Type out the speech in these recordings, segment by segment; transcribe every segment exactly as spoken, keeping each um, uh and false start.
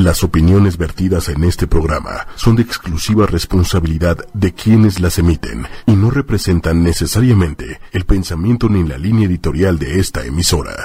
Las opiniones vertidas en este programa son de exclusiva responsabilidad de quienes las emiten y no representan necesariamente el pensamiento ni la línea editorial de esta emisora.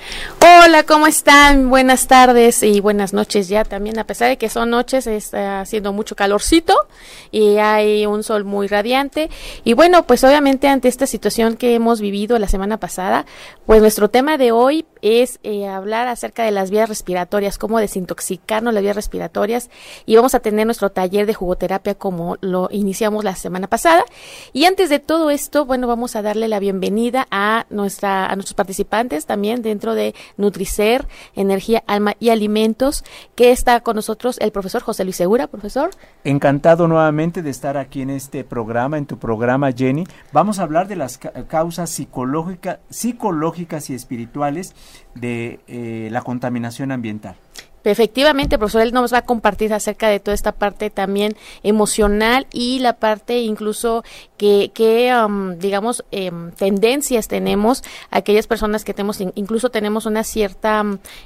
Hola, ¿cómo están? Buenas tardes y buenas noches ya también, a pesar de que son noches, está haciendo mucho calorcito y hay un sol muy radiante. Y bueno, pues obviamente ante esta situación que hemos vivido la semana pasada, pues nuestro tema de hoy es eh, hablar acerca de las vías respiratorias, cómo desintoxicarnos las vías respiratorias, y vamos a tener nuestro taller de jugoterapia como lo iniciamos la semana pasada. Y antes de todo esto, bueno, vamos a darle la bienvenida a nuestra a nuestros participantes también dentro de Nutricer, Energía, Alma y Alimentos, que está con nosotros el profesor José Luis Segura. Profesor. Encantado nuevamente de estar aquí en este programa, en tu programa, Jenny. Vamos a hablar de las ca- causas psicológica, psicológicas y espirituales de eh, la contaminación ambiental. Efectivamente, profesor, él nos va a compartir acerca de toda esta parte también emocional y la parte incluso que, que um, digamos, eh, tendencias tenemos, aquellas personas que tenemos, incluso tenemos una cierta,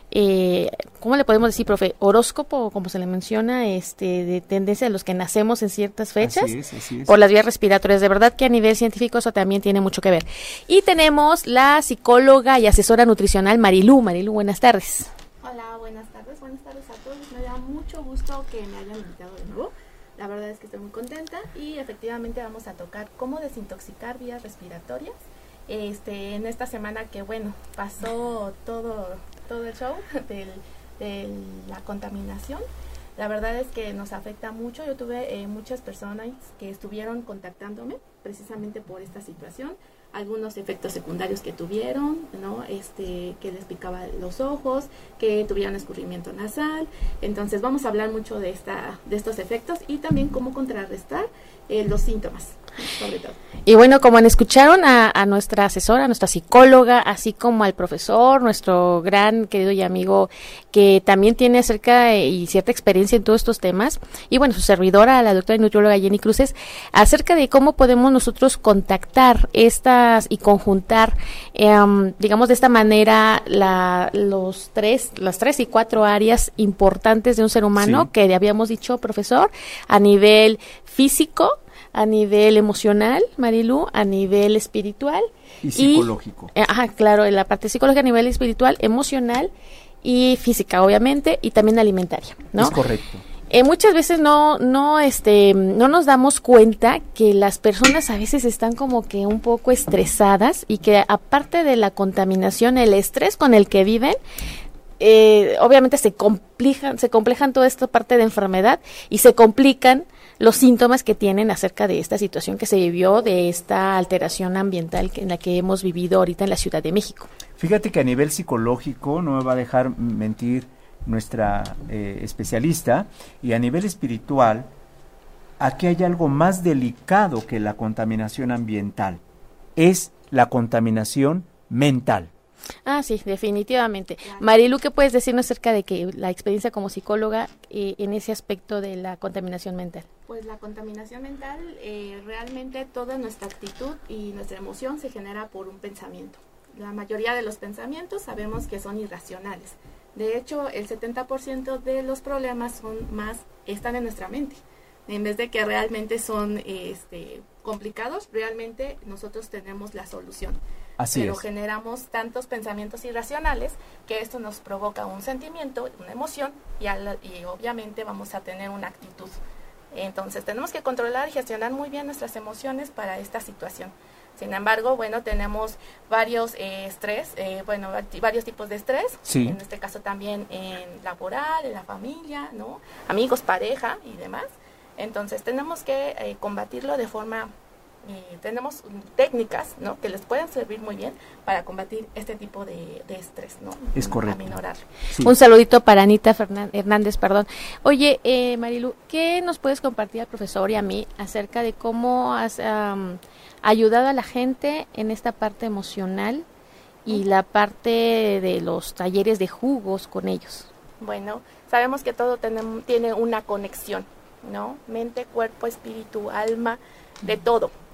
eh, ¿cómo le podemos decir, profe? Horóscopo, como se le menciona, este, de tendencia de los que nacemos en ciertas fechas, así es, así es. Por las vías respiratorias. De verdad que a nivel científico eso también tiene mucho que ver. Y tenemos la psicóloga y asesora nutricional Marilú. Marilú, buenas tardes. Hola, buenas tardes, buenas tardes a todos. Me da mucho gusto que me hayan invitado de nuevo. La verdad es que estoy muy contenta y efectivamente vamos a tocar cómo desintoxicar vías respiratorias. Este, en esta semana que bueno, pasó todo, todo el show del, de la contaminación. La verdad es que nos afecta mucho. Yo tuve eh, muchas personas que estuvieron contactándome precisamente por esta situación. Algunos efectos secundarios que tuvieron, ¿no? Este, que les picaba los ojos, que tuvieron escurrimiento nasal. Entonces vamos a hablar mucho de esta, de estos efectos y también cómo contrarrestar eh, los síntomas, sobre todo. Y bueno, como escucharon a, a nuestra asesora, a nuestra psicóloga, así como al profesor, nuestro gran querido y amigo que también tiene acerca y cierta experiencia en todos estos temas, y bueno, su servidora, la doctora y nutrióloga Jenny Cruces, acerca de cómo podemos nosotros contactar estas y conjuntar, eh, digamos de esta manera, la, los tres, las tres y cuatro áreas importantes de un ser humano, sí, que habíamos dicho, profesor, a nivel físico, a nivel emocional, Marilú, a nivel espiritual. Y psicológico. Y, ajá, claro, en la parte psicológica a nivel espiritual, emocional y física, obviamente, y también alimentaria, ¿no? Es correcto. Eh, muchas veces no, no, este, no nos damos cuenta que las personas a veces están como que un poco estresadas y que aparte de la contaminación, el estrés con el que viven, eh, obviamente se complican, se complejan toda esta parte de enfermedad y se complican los síntomas que tienen acerca de esta situación que se vivió, de esta alteración ambiental que, en la que hemos vivido ahorita en la Ciudad de México. Fíjate que a nivel psicológico, no me va a dejar mentir nuestra eh, especialista, y a nivel espiritual, aquí hay algo más delicado que la contaminación ambiental, es la contaminación mental. Ah, sí, definitivamente. Claro. Marilu, ¿qué puedes decirnos acerca de que la experiencia como psicóloga eh, en ese aspecto de la contaminación mental? Pues la contaminación mental, eh, realmente toda nuestra actitud y nuestra emoción se genera por un pensamiento. La mayoría de los pensamientos sabemos que son irracionales. De hecho, el setenta por ciento de los problemas son más, están en nuestra mente. En vez de que realmente son este, complicados, realmente nosotros tenemos la solución. Así Pero es. generamos tantos pensamientos irracionales que esto nos provoca un sentimiento, una emoción y, al, y obviamente vamos a tener una actitud. Entonces tenemos que controlar y gestionar muy bien nuestras emociones para esta situación. Sin embargo, bueno, tenemos varios eh, estrés, eh, bueno, varios tipos de estrés. Sí. En este caso también en laboral, en la familia, ¿no? Amigos, pareja y demás. Entonces tenemos que eh, combatirlo de forma, eh, tenemos técnicas, ¿no? Que les pueden servir muy bien para combatir este tipo de, de estrés, ¿no? Es correcto. Aminorar. Sí. Un saludito para Anita Fernan- Hernández, perdón. Oye, eh, Marilu, ¿qué nos puedes compartir al profesor y a mí acerca de cómo has um, ayudado a la gente en esta parte emocional y la parte de los talleres de jugos con ellos? Bueno, sabemos que todo tenemos, tiene una conexión, ¿no? Mente, cuerpo, espíritu, alma, de todo.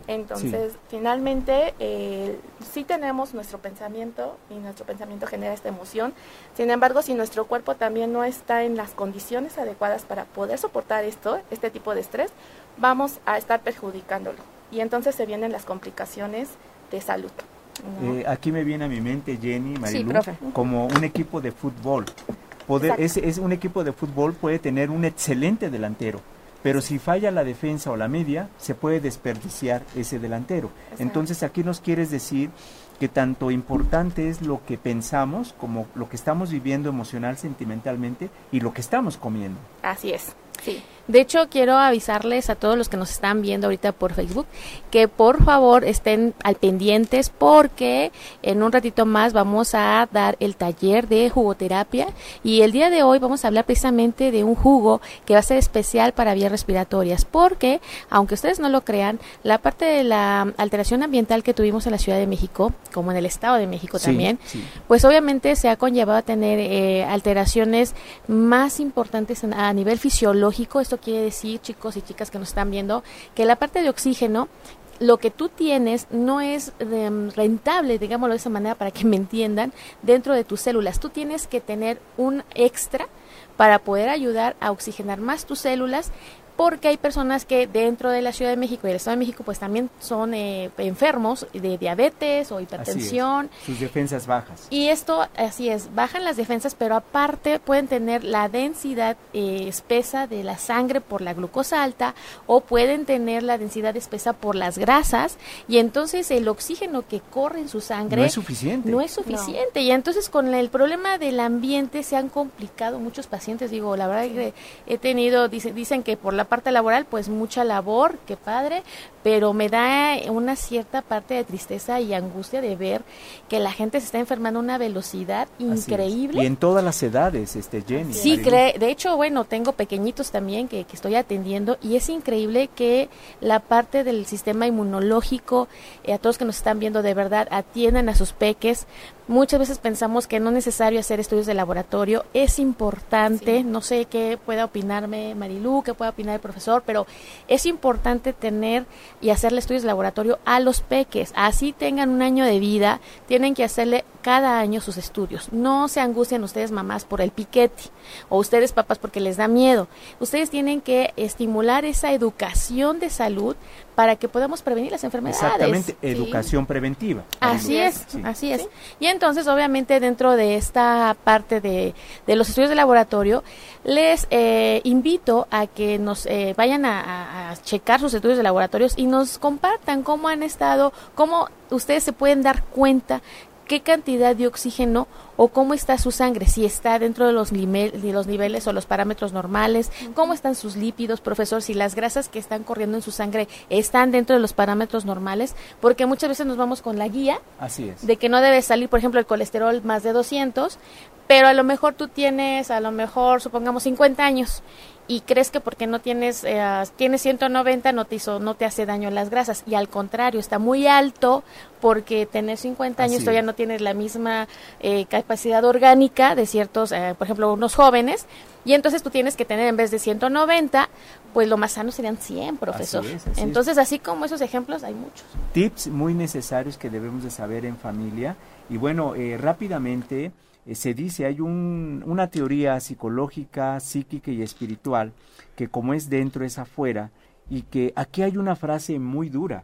Entonces, sí. finalmente, eh, sí tenemos nuestro pensamiento y nuestro pensamiento genera esta emoción. Sin embargo, si nuestro cuerpo también no está en las condiciones adecuadas para poder soportar esto, este tipo de estrés, vamos a estar perjudicándolo. Y entonces se vienen las complicaciones de salud, ¿no? Eh, aquí me viene a mi mente, Jenny, Marilu, sí, como un equipo de fútbol. Poder, es, es un equipo de fútbol puede tener un excelente delantero, pero si falla la defensa o la media, se puede desperdiciar ese delantero. Exacto. Entonces aquí nos quieres decir que tanto importante es lo que pensamos como lo que estamos viviendo emocional, sentimentalmente y lo que estamos comiendo. Así es, sí. De hecho, quiero avisarles a todos los que nos están viendo ahorita por Facebook que por favor estén al pendientes porque en un ratito más vamos a dar el taller de jugoterapia y el día de hoy vamos a hablar precisamente de un jugo que va a ser especial para vías respiratorias porque, aunque ustedes no lo crean, la parte de la alteración ambiental que tuvimos en la Ciudad de México, como en el Estado de México sí, también, sí. pues obviamente se ha conllevado a tener eh, alteraciones más importantes en, a nivel fisiológico. Esto quiere decir, chicos y chicas que nos están viendo, que la parte de oxígeno, lo que tú tienes no es um, rentable, digámoslo de esa manera para que me entiendan, dentro de tus células. Tú tienes que tener un extra para poder ayudar a oxigenar más tus células, porque hay personas que dentro de la Ciudad de México y el Estado de México pues también son eh, enfermos de diabetes o hipertensión. Sus defensas bajas. Y esto, así es, bajan las defensas, pero aparte pueden tener la densidad eh, espesa de la sangre por la glucosa alta o pueden tener la densidad espesa por las grasas y entonces el oxígeno que corre en su sangre no es suficiente. No es suficiente no. Y entonces con el problema del ambiente se han complicado muchos pacientes. Digo, la verdad que he tenido, dice, dicen que por la parte laboral, pues mucha labor, qué padre, pero me da una cierta parte de tristeza y angustia de ver que la gente se está enfermando a una velocidad increíble. Y en todas las edades, este Jenny. Sí, cree, de hecho, bueno, tengo pequeñitos también que, que estoy atendiendo y es increíble que la parte del sistema inmunológico, eh, a todos que nos están viendo de verdad, atiendan a sus peques. Muchas veces pensamos que no es necesario hacer estudios de laboratorio, es importante, sí. No sé qué pueda opinarme Marilu, qué pueda opinar el profesor, pero es importante tener y hacerle estudios de laboratorio a los peques, así tengan un año de vida, tienen que hacerle cada año sus estudios. No se angustien ustedes mamás por el piquete o ustedes papás porque les da miedo. Ustedes tienen que estimular esa educación de salud para que podamos prevenir las enfermedades. Exactamente, educación sí. preventiva. Así es, sí. así es. Sí. Y entonces, obviamente, dentro de esta parte de, de los estudios de laboratorio, les eh, invito a que nos eh, vayan a, a, a checar sus estudios de laboratorios y nos compartan cómo han estado, cómo ustedes se pueden dar cuenta qué cantidad de oxígeno o cómo está su sangre, si está dentro de los, lime, de los niveles o los parámetros normales, uh-huh. cómo están sus lípidos, profesor, si las grasas que están corriendo en su sangre están dentro de los parámetros normales, porque muchas veces nos vamos con la guía Así es. de que no debe salir, por ejemplo, el colesterol más de doscientos, pero a lo mejor tú tienes, a lo mejor, supongamos, cincuenta años, y crees que porque no tienes eh, tienes ciento noventa no te hizo no te hace daño las grasas, y al contrario, está muy alto porque tener cincuenta años Así todavía es. No tienes la misma eh, capacidad orgánica de ciertos, eh, por ejemplo, unos jóvenes, y entonces tú tienes que tener en vez de ciento noventa, pues lo más sano serían cien, profesor. Así es, así entonces, es. Así como esos ejemplos hay muchos. Tips muy necesarios que debemos de saber en familia, y bueno, eh, rápidamente se dice, hay un, una teoría psicológica, psíquica y espiritual, que como es dentro es afuera, y que aquí hay una frase muy dura: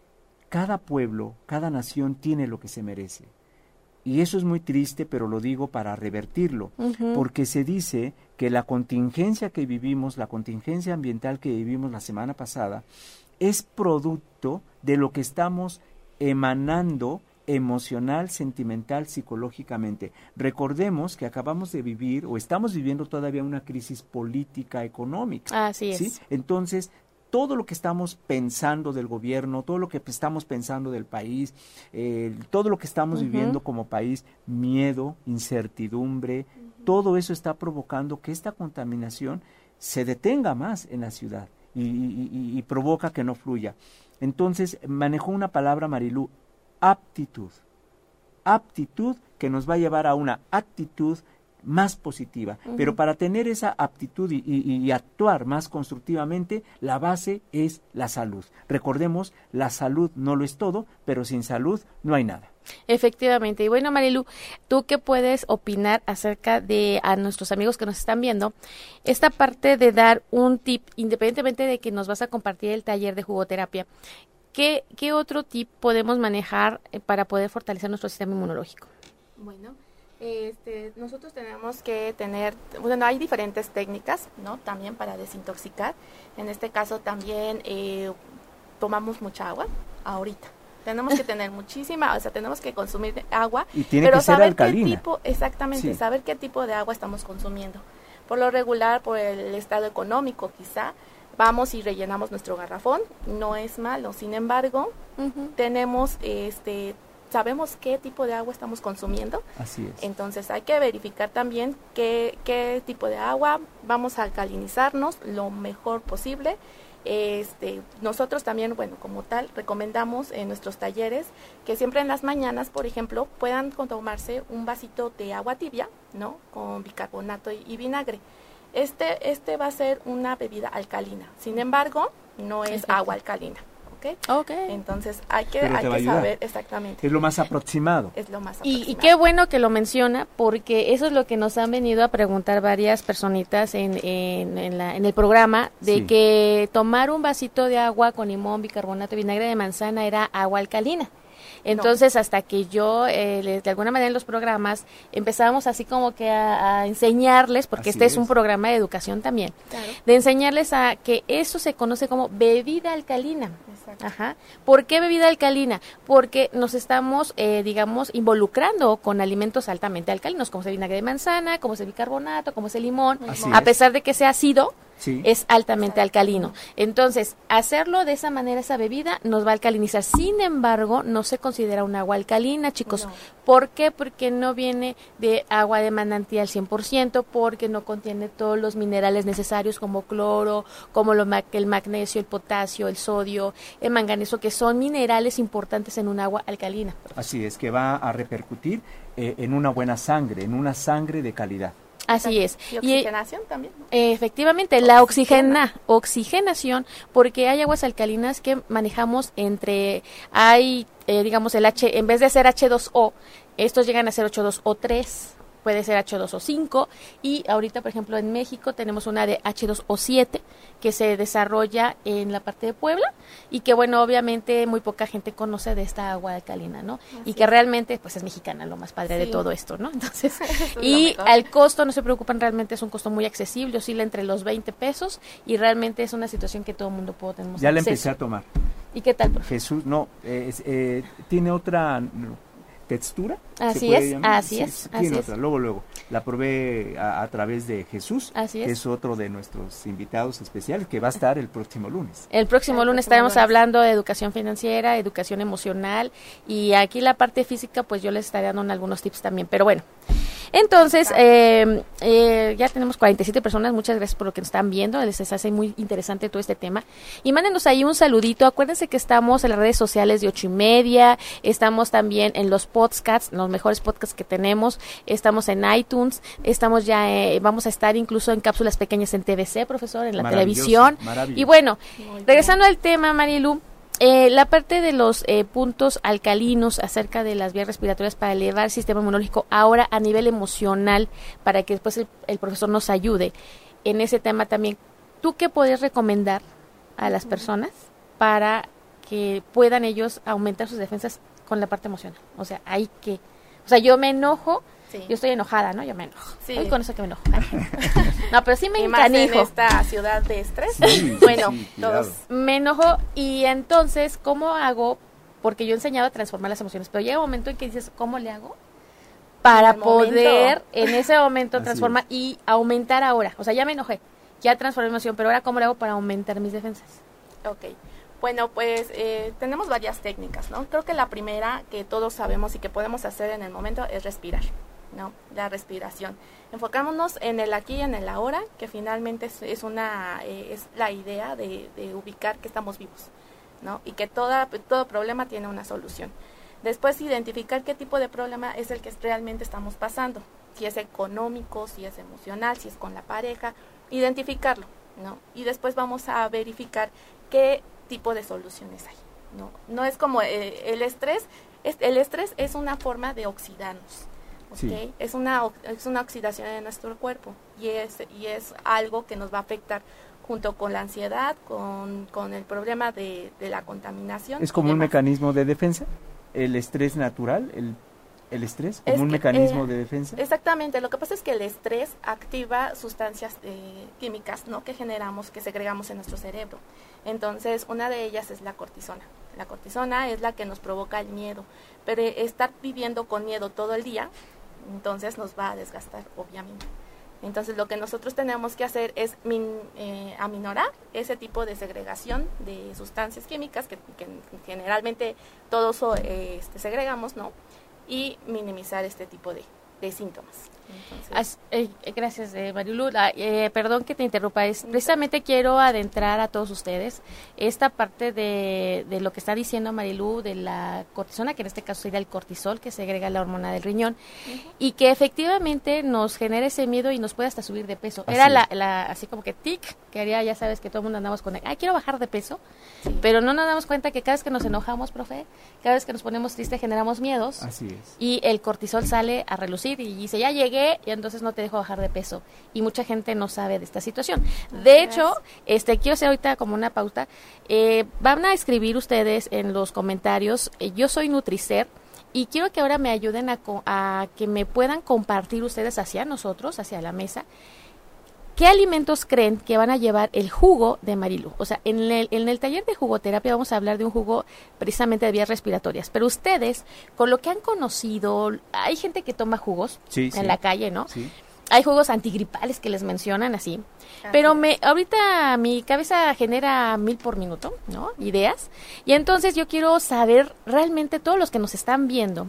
cada pueblo, cada nación tiene lo que se merece. Y eso es muy triste, pero lo digo para revertirlo, uh-huh. porque se dice que la contingencia que vivimos, la contingencia ambiental que vivimos la semana pasada, es producto de lo que estamos emanando emocional, sentimental, psicológicamente. Recordemos que acabamos de vivir o estamos viviendo todavía una crisis política, económica. Así es. ¿sí? Entonces, todo lo que estamos pensando del gobierno, todo lo que estamos pensando del país, eh, todo lo que estamos uh-huh. viviendo como país, miedo, incertidumbre, uh-huh. todo eso está provocando que esta contaminación se detenga más en la ciudad y, y, y, y provoca que no fluya. Entonces, manejó una palabra, Marilu, aptitud, aptitud que nos va a llevar a una actitud más positiva. Uh-huh. Pero para tener esa aptitud y, y, y actuar más constructivamente, la base es la salud. Recordemos, la salud no lo es todo, pero sin salud no hay nada. Efectivamente. Y bueno, Marilu, ¿tú qué puedes opinar acerca de, a nuestros amigos que nos están viendo, esta parte de dar un tip, independientemente de que nos vas a compartir el taller de jugoterapia, ¿qué, qué otro tip podemos manejar eh, para poder fortalecer nuestro sistema inmunológico? Bueno, este, nosotros tenemos que tener, bueno, hay diferentes técnicas, ¿no? También para desintoxicar. En este caso también eh, tomamos mucha agua ahorita. Tenemos que tener muchísima, o sea, tenemos que consumir agua, y tiene pero que ser saber alcalina. qué tipo, exactamente, sí. saber qué tipo de agua estamos consumiendo. Por lo regular, por el estado económico quizá, vamos y rellenamos nuestro garrafón, no es malo. Sin embargo, uh-huh. tenemos, este, sabemos qué tipo de agua estamos consumiendo. Así es. Entonces hay que verificar también qué, qué tipo de agua, vamos a alcalinizarnos lo mejor posible. Este, nosotros también, bueno, como tal, recomendamos en nuestros talleres que siempre en las mañanas, por ejemplo, puedan tomarse un vasito de agua tibia, ¿no? Con bicarbonato y, y vinagre. Este, este va a ser una bebida alcalina. Sin embargo, no es Perfecto. agua alcalina. ¿Okay? Okay. Entonces hay que, hay que saber exactamente. Es lo más aproximado. Es lo más aproximado. Y, y qué bueno que lo menciona, porque eso es lo que nos han venido a preguntar varias personitas en, en, en, la, en el programa, de sí. que tomar un vasito de agua con limón, bicarbonato y vinagre de manzana era agua alcalina. Entonces, no. hasta que yo, eh, de alguna manera en los programas, empezábamos así como que a, a enseñarles, porque así este es. es un programa de educación también, claro. de enseñarles a que eso se conoce como bebida alcalina. Exacto. Ajá. ¿Por qué bebida alcalina? Porque nos estamos, eh, digamos, involucrando con alimentos altamente alcalinos, como es el vinagre de manzana, como es el bicarbonato, como es el limón, así a es. pesar de que sea ácido. Sí. Es altamente Exacto. alcalino. Entonces, hacerlo de esa manera, esa bebida, nos va a alcalinizar. Sin embargo, no se considera un agua alcalina, chicos. No. ¿Por qué? Porque no viene de agua de manantial cien por ciento, porque no contiene todos los minerales necesarios como cloro, como lo, el magnesio, el potasio, el sodio, el manganeso, que son minerales importantes en un agua alcalina. Así es, que va a repercutir eh, en una buena sangre, en una sangre de calidad. Así es. Y oxigenación y, también, ¿no? Efectivamente, Oxigena. la oxigena, oxigenación, porque hay aguas alcalinas que manejamos entre, hay, eh, digamos, el H, en vez de ser H dos O, estos llegan a ser H dos O tres, puede ser H dos O cinco, y ahorita, por ejemplo, en México tenemos una de H dos O siete, que se desarrolla en la parte de Puebla, y que, bueno, obviamente muy poca gente conoce de esta agua alcalina, ¿no? Así y que realmente, pues, es mexicana, lo más padre sí. de todo esto, ¿no? Entonces, y al costo, no se preocupan, realmente es un costo muy accesible, oscila entre los veinte pesos, y realmente es una situación que todo el mundo puede tener. Ya la empecé a tomar. ¿Y qué tal, profe? Jesús, no, eh, eh, tiene otra... textura. Así es, así sí, es. Sí, así tiene es. otra. Luego, luego, la probé a, a través de Jesús, así es. que es otro de nuestros invitados especiales, que va a estar el próximo lunes. El próximo el lunes próximo estaremos lunes. hablando de educación financiera, educación emocional, y aquí la parte física, pues yo les estaré dando algunos tips también, pero bueno. Entonces, eh, eh, ya tenemos cuarenta y siete personas, muchas gracias por lo que nos están viendo, les hace muy interesante todo este tema, y mándenos ahí un saludito, acuérdense que estamos en las redes sociales de Ocho y Media, estamos también en los podcasts, los mejores podcasts que tenemos, estamos en iTunes, estamos ya, eh, vamos a estar incluso en cápsulas pequeñas en T V C, profesor, en la televisión, y bueno, regresando al tema, Marilu, Eh, la parte de los eh, puntos alcalinos acerca de las vías respiratorias para elevar el sistema inmunológico, ahora a nivel emocional, para que después el, el profesor nos ayude en ese tema también. ¿Tú qué podrías recomendar a las personas para que puedan ellos aumentar sus defensas con la parte emocional? O sea, hay que... O sea, yo me enojo... Sí. Yo estoy enojada, ¿no? Yo me enojo. Sí. Hoy con eso que me enojo. No, pero sí me encanijo. En esta ciudad de estrés. Sí, bueno, sí, todos. Me enojo y entonces, ¿cómo hago? Porque yo he enseñado a transformar las emociones, pero llega un momento en que dices, ¿cómo le hago? Para poder momento. en ese momento transformar es. y aumentar ahora. O sea, ya me enojé, ya transformé mi emoción, pero ahora ¿cómo le hago para aumentar mis defensas? Ok. Bueno, pues eh, tenemos varias técnicas, ¿no? Creo que la primera que todos sabemos y que podemos hacer en el momento es respirar. ¿No? La respiración. Enfocámonos en el aquí y en el ahora, que finalmente es, es una eh, es la idea de, de ubicar que estamos vivos, ¿no? Y que toda, todo problema tiene una solución. Después identificar qué tipo de problema es el que realmente estamos pasando, si es económico, si es emocional, si es con la pareja, identificarlo, ¿no? Y después vamos a verificar qué tipo de soluciones hay, ¿no? No es como eh, el estrés, es, el estrés es una forma de oxidarnos, ¿okay? Sí. Es una es una oxidación de nuestro cuerpo y es y es algo que nos va a afectar junto con la ansiedad, con, con el problema de, de la contaminación. ¿Es como un mecanismo de defensa? ¿El estrés natural? ¿El, el estrés como es un que, mecanismo eh, de defensa? Exactamente. Lo que pasa es que el estrés activa sustancias eh, químicas, ¿no? Que generamos, que segregamos en nuestro cerebro. Entonces, una de ellas es la cortisona. La cortisona es la que nos provoca el miedo. Pero estar viviendo con miedo todo el día, entonces nos va a desgastar, obviamente. Entonces lo que nosotros tenemos que hacer es min, eh, aminorar ese tipo de segregación de sustancias químicas que, que generalmente todos eh, este, segregamos, ¿no? Y minimizar este tipo de, de síntomas. Entonces, As, eh, gracias, eh, Marilu. Eh, perdón que te interrumpa. Es, precisamente quiero adentrar a todos ustedes esta parte de, de lo que está diciendo Marilu, de la cortisona, que en este caso sería el cortisol, que segrega la hormona del riñón, uh-huh. y que efectivamente nos genera ese miedo y nos puede hasta subir de peso. Así Era la, la, así como que tic, que haría, ya sabes que todo el mundo andamos con, ay, quiero bajar de peso, sí. pero no nos damos cuenta que cada vez que nos enojamos, profe, cada vez que nos ponemos tristes generamos miedos. Así es. Y el cortisol sale a relucir y dice, ya llegué, y entonces no te dejo bajar de peso, y mucha gente no sabe de esta situación. De hecho, este quiero hacer ahorita como una pauta, eh, van a escribir ustedes en los comentarios, eh, yo soy Nutricer, y quiero que ahora me ayuden a, a que me puedan compartir ustedes hacia nosotros, hacia la mesa, ¿qué alimentos creen que van a llevar el jugo de Marilu? O sea, en el, en el taller de jugoterapia vamos a hablar de un jugo precisamente de vías respiratorias, pero ustedes, con lo que han conocido, hay gente que toma jugos sí, en sí. la calle, ¿no? Sí. Hay jugos antigripales que les mencionan así, ah, pero me ahorita mi cabeza genera mil por minuto, ¿no? Ideas, y entonces yo quiero saber realmente todos los que nos están viendo,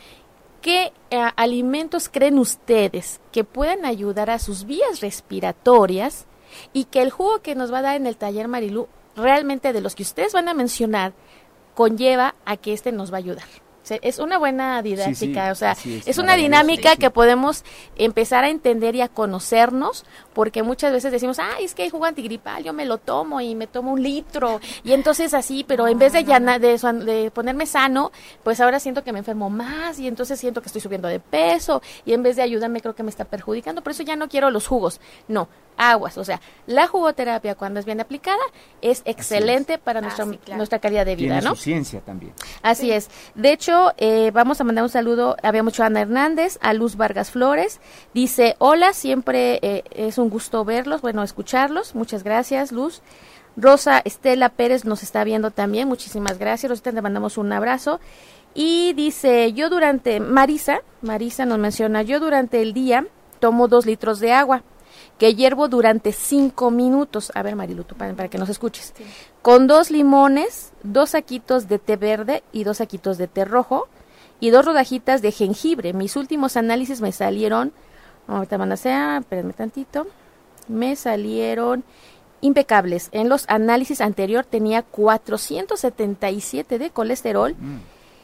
¿qué eh, alimentos creen ustedes que puedan ayudar a sus vías respiratorias y que el jugo que nos va a dar en el taller Marilu, realmente de los que ustedes van a mencionar, conlleva a que este nos va a ayudar? Es una buena didáctica, sí, sí, o sea, es, es una dinámica sí. que podemos empezar a entender y a conocernos, porque muchas veces decimos, ay, es que hay jugo antigripal, yo me lo tomo y me tomo un litro, y entonces así, pero en vez de, llana, de, de ponerme sano, pues ahora siento que me enfermo más, y entonces siento que estoy subiendo de peso, y en vez de ayudarme creo que me está perjudicando, por eso ya no quiero los jugos, no, aguas, o sea, la jugoterapia cuando es bien aplicada es excelente es. para nuestra, ah, sí, claro. nuestra calidad de vida, Tiene ¿no? su ciencia también. Así sí. es. De hecho, eh, vamos a mandar un saludo, había mucho a Ana Hernández, a Luz Vargas Flores, dice, hola, siempre eh, es un gusto verlos, bueno, escucharlos, muchas gracias, Luz. Rosa Estela Pérez nos está viendo también, muchísimas gracias, Rosita, le mandamos un abrazo. Y dice, yo durante, Marisa, Marisa nos menciona, yo durante el día tomo dos litros de agua, que hiervo durante cinco minutos. A ver, Marilu, tú, para, para que nos escuches. Sí. Con dos limones, dos saquitos de té verde y dos saquitos de té rojo y dos rodajitas de jengibre. Mis últimos análisis me salieron, ahorita van a ser, espérenme tantito, me salieron impecables. En los análisis anterior tenía cuatrocientos setenta y siete de colesterol. Mm.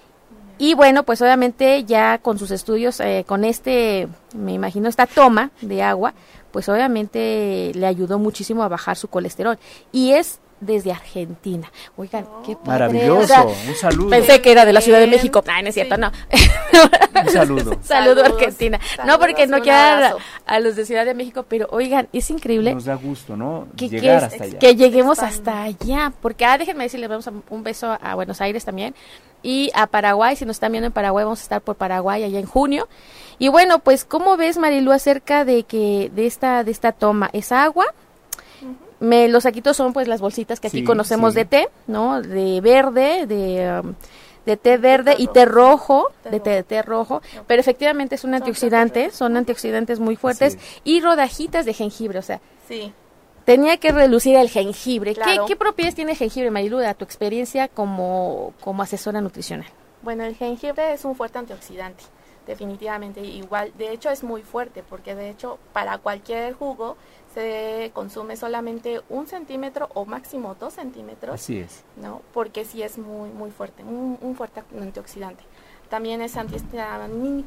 Y bueno, pues obviamente ya con sus estudios, eh, con este, me imagino, esta toma de agua, pues obviamente le ayudó muchísimo a bajar su colesterol. Y es desde Argentina. Oigan, oh, qué padre. Maravilloso, o sea, un saludo. Pensé que era de la Ciudad de México. Ah, no es cierto, sí. no. Un saludo. Saludo a Argentina. Saludos, no, porque no quiera a, a los de Ciudad de México, pero oigan, es increíble. Nos da gusto, ¿no? Que, Llegar que, hasta allá. Que lleguemos hasta allá. Porque, ah, déjenme decirles, vamos a un beso a, a Buenos Aires también. Y a Paraguay, si nos están viendo en Paraguay, vamos a estar por Paraguay allá en junio. Y bueno, pues, ¿cómo ves, Marilu, acerca de que de esta de esta toma? ¿Es agua? Uh-huh. Me, los saquitos son, pues, las bolsitas que aquí sí, conocemos sí. de té, ¿no? De verde, de... Um, de té verde y té rojo, té de té, de té rojo, pero efectivamente es un antioxidante, son antioxidantes muy fuertes, sí. y rodajitas de jengibre, o sea, sí. tenía que relucir el jengibre. Claro. ¿Qué, ¿Qué propiedades tiene el jengibre, Marilu, a tu experiencia como, como asesora nutricional? Bueno, el jengibre es un fuerte antioxidante, definitivamente, igual, de hecho es muy fuerte, porque de hecho para cualquier jugo se consume solamente un centímetro o máximo dos centímetros. Así es. ¿No? Porque sí es muy muy fuerte, un, un fuerte antioxidante. También es antihistamínico, que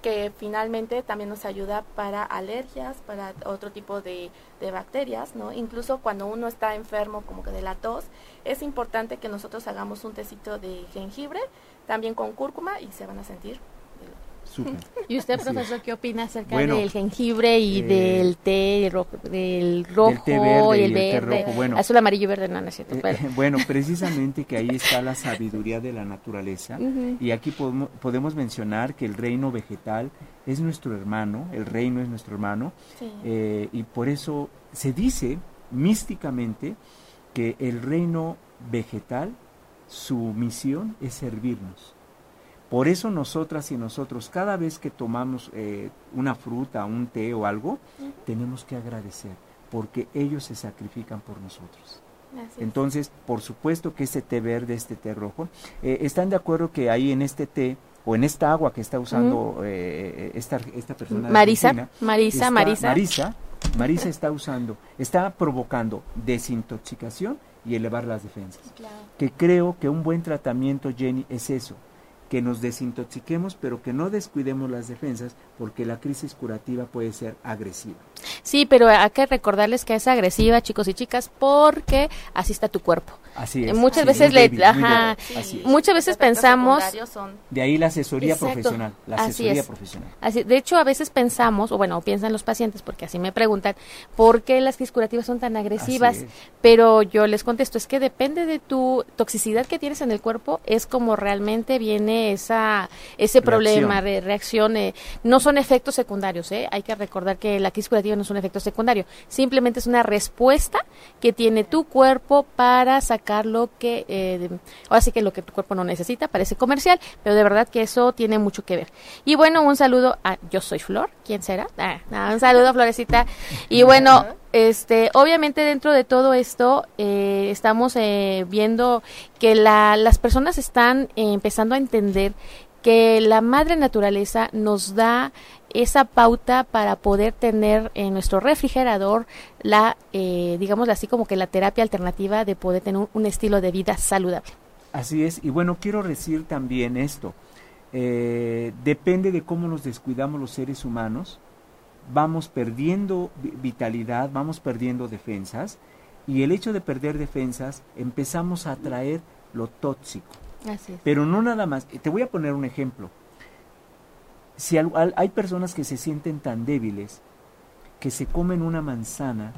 que finalmente también nos ayuda para alergias, para otro tipo de, de bacterias, ¿no? Incluso cuando uno está enfermo como que de la tos, es importante que nosotros hagamos un tecito de jengibre, también con cúrcuma, y se van a sentir. Súper. ¿Y usted, Así profesor, es. qué opina acerca Bueno, del jengibre y eh, del té el rojo, del rojo del té verde y el y el té verde, rojo? Bueno, azul, amarillo y verde? No, no es cierto. Eh, pero- bueno, precisamente que ahí está la sabiduría de la naturaleza. Ujú. Y aquí podemos, podemos mencionar que el reino vegetal es nuestro hermano, el reino es nuestro hermano, Sí. eh, y por eso se dice místicamente que el reino vegetal, su misión es servirnos. Por eso nosotras y nosotros, cada vez que tomamos eh, una fruta, un té o algo, Ujú. tenemos que agradecer, porque ellos se sacrifican por nosotros. Así es. Entonces, por supuesto que este té verde, este té rojo, eh, ¿están de acuerdo que ahí en este té o en esta agua que está usando eh, esta, esta persona de Marisa, Argentina, Marisa, está- Marisa. Marisa, Marisa está usando, está provocando desintoxicación y elevar las defensas? Claro. Que creo que un buen tratamiento, Jenny, es eso, que nos desintoxiquemos, pero que no descuidemos las defensas, porque la crisis curativa puede ser agresiva. Sí, pero hay que recordarles que es agresiva, chicos y chicas, porque así está tu cuerpo. Así Eh, es. muchas Sí, veces muy le- débil, muy ajá, débil, así es. muchas veces Los efectos pensamos- secundarios son- De ahí la asesoría Exacto, profesional, la así asesoría es. profesional. Así, de hecho, a veces pensamos, o bueno, piensan los pacientes, porque así me preguntan, ¿por qué las crisis curativas son tan agresivas? Así es. Pero yo les contesto, es que depende de tu toxicidad que tienes en el cuerpo, es como realmente viene esa ese Reacción. problema, re- reacción. eh, no son efectos secundarios, ¿eh? Hay que recordar que la crisis curativa no es un efecto secundario, simplemente es una respuesta que tiene tu cuerpo para sacar lo que, eh, de- ahora sí que lo que tu cuerpo no necesita, parece comercial, pero de verdad que eso tiene mucho que ver. Y bueno, un saludo a Yo Soy Flor, ¿quién será? Ah, no, un saludo, Florecita. Y bueno, este, obviamente dentro de todo esto eh, estamos eh, viendo que la, las personas están eh, empezando a entender que la madre naturaleza nos da esa pauta para poder tener en nuestro refrigerador la, eh, digamos así como que la terapia alternativa de poder tener un, un estilo de vida saludable. Así es, y bueno, quiero decir también esto, eh, depende de cómo nos descuidamos los seres humanos, vamos perdiendo vi- vitalidad, vamos perdiendo defensas, y el hecho de perder defensas empezamos a atraer lo tóxico. Así es. Pero no nada más. Te voy a poner un ejemplo. Si al- al- hay personas que se sienten tan débiles que se comen una manzana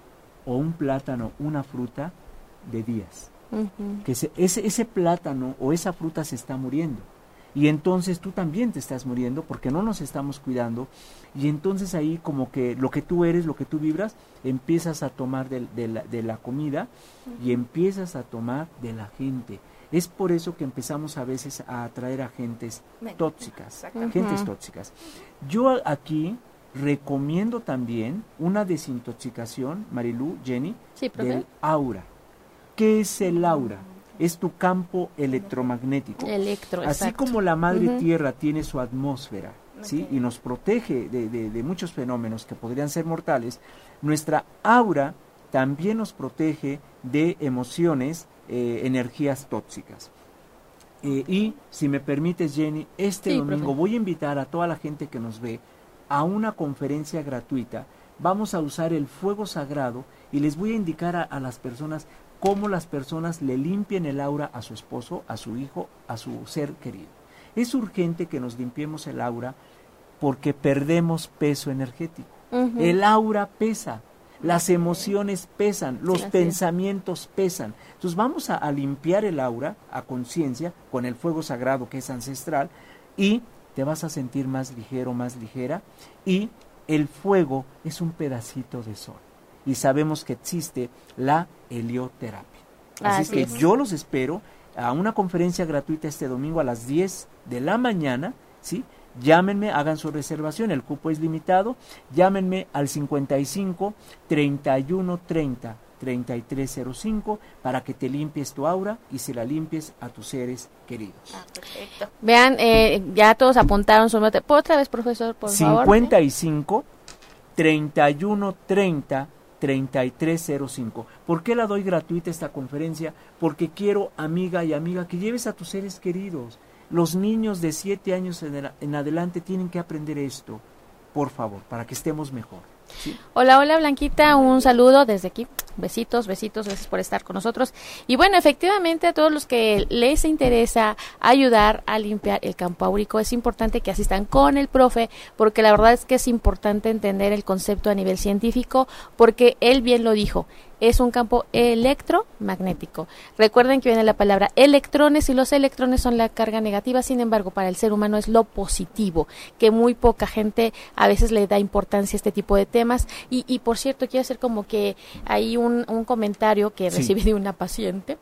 o un plátano, una fruta de días. Ujú. Que se- ese, ese plátano o esa fruta se está muriendo. Y entonces tú también te estás muriendo porque no nos estamos cuidando. Y entonces ahí como que lo que tú eres, lo que tú vibras, empiezas a tomar de, de la, de la comida y empiezas a tomar de la gente. Es por eso que empezamos a veces a atraer a gentes Ven. tóxicas, Exactamente. gentes Ujú. tóxicas. Yo a- aquí recomiendo también una desintoxicación, Marilú, Jenny, Sí, profe. del aura. ¿Qué es el aura? Es tu campo electromagnético. Electro, Así exacto. como la madre Ujú. tierra tiene su atmósfera, ¿sí? Ok. Y nos protege de, de- de muchos fenómenos que podrían ser mortales, nuestra aura también nos protege de emociones, eh, energías tóxicas. Eh, y si me permites, Jenny, este Sí, domingo profe. voy a invitar a toda la gente que nos ve a una conferencia gratuita. Vamos a usar el fuego sagrado y les voy a indicar a, a las personas cómo las personas le limpien el aura a su esposo, a su hijo, a su ser querido. Es urgente que nos limpiemos el aura porque perdemos peso energético. Ujú. El aura pesa, las emociones pesan, los así es. pensamientos pesan. Entonces vamos a, a limpiar el aura a conciencia con el fuego sagrado que es ancestral y te vas a sentir más ligero, más ligera, y el fuego es un pedacito de sol. Y sabemos que existe la helioterapia. Así, Así es que es. yo los espero a una conferencia gratuita este domingo a las diez de la mañana, ¿sí? Llámenme, hagan su reservación, el cupo es limitado. Llámenme al cincuenta y cinco, treinta y uno, treinta, treinta y tres cero cinco para que te limpies tu aura y se la limpies a tus seres queridos. Ah, perfecto. Vean, eh, ya todos apuntaron su nota. ¿Puedo otra vez, profesor, por favor? cincuenta y cinco, treinta y uno, treinta, treinta y tres cero cinco. ¿Por qué la doy gratuita esta conferencia? Porque quiero, amiga y amiga, que lleves a tus seres queridos. Los niños de siete años en, el, en adelante tienen que aprender esto, por favor, para que estemos mejor. ¿Sí? Hola, hola Blanquita, un saludo desde aquí, besitos, besitos, gracias por estar con nosotros. Y bueno, efectivamente a todos los que les interesa ayudar a limpiar el campo áurico, es importante que asistan con el profe, porque la verdad es que es importante entender el concepto a nivel científico, porque él bien lo dijo, es un campo electromagnético. Recuerden que viene la palabra electrones y los electrones son la carga negativa, sin embargo para el ser humano es lo positivo, que muy poca gente a veces le da importancia a este tipo de temas. Y, y por cierto, quiero hacer como que hay un, un comentario que Sí. recibí de una paciente,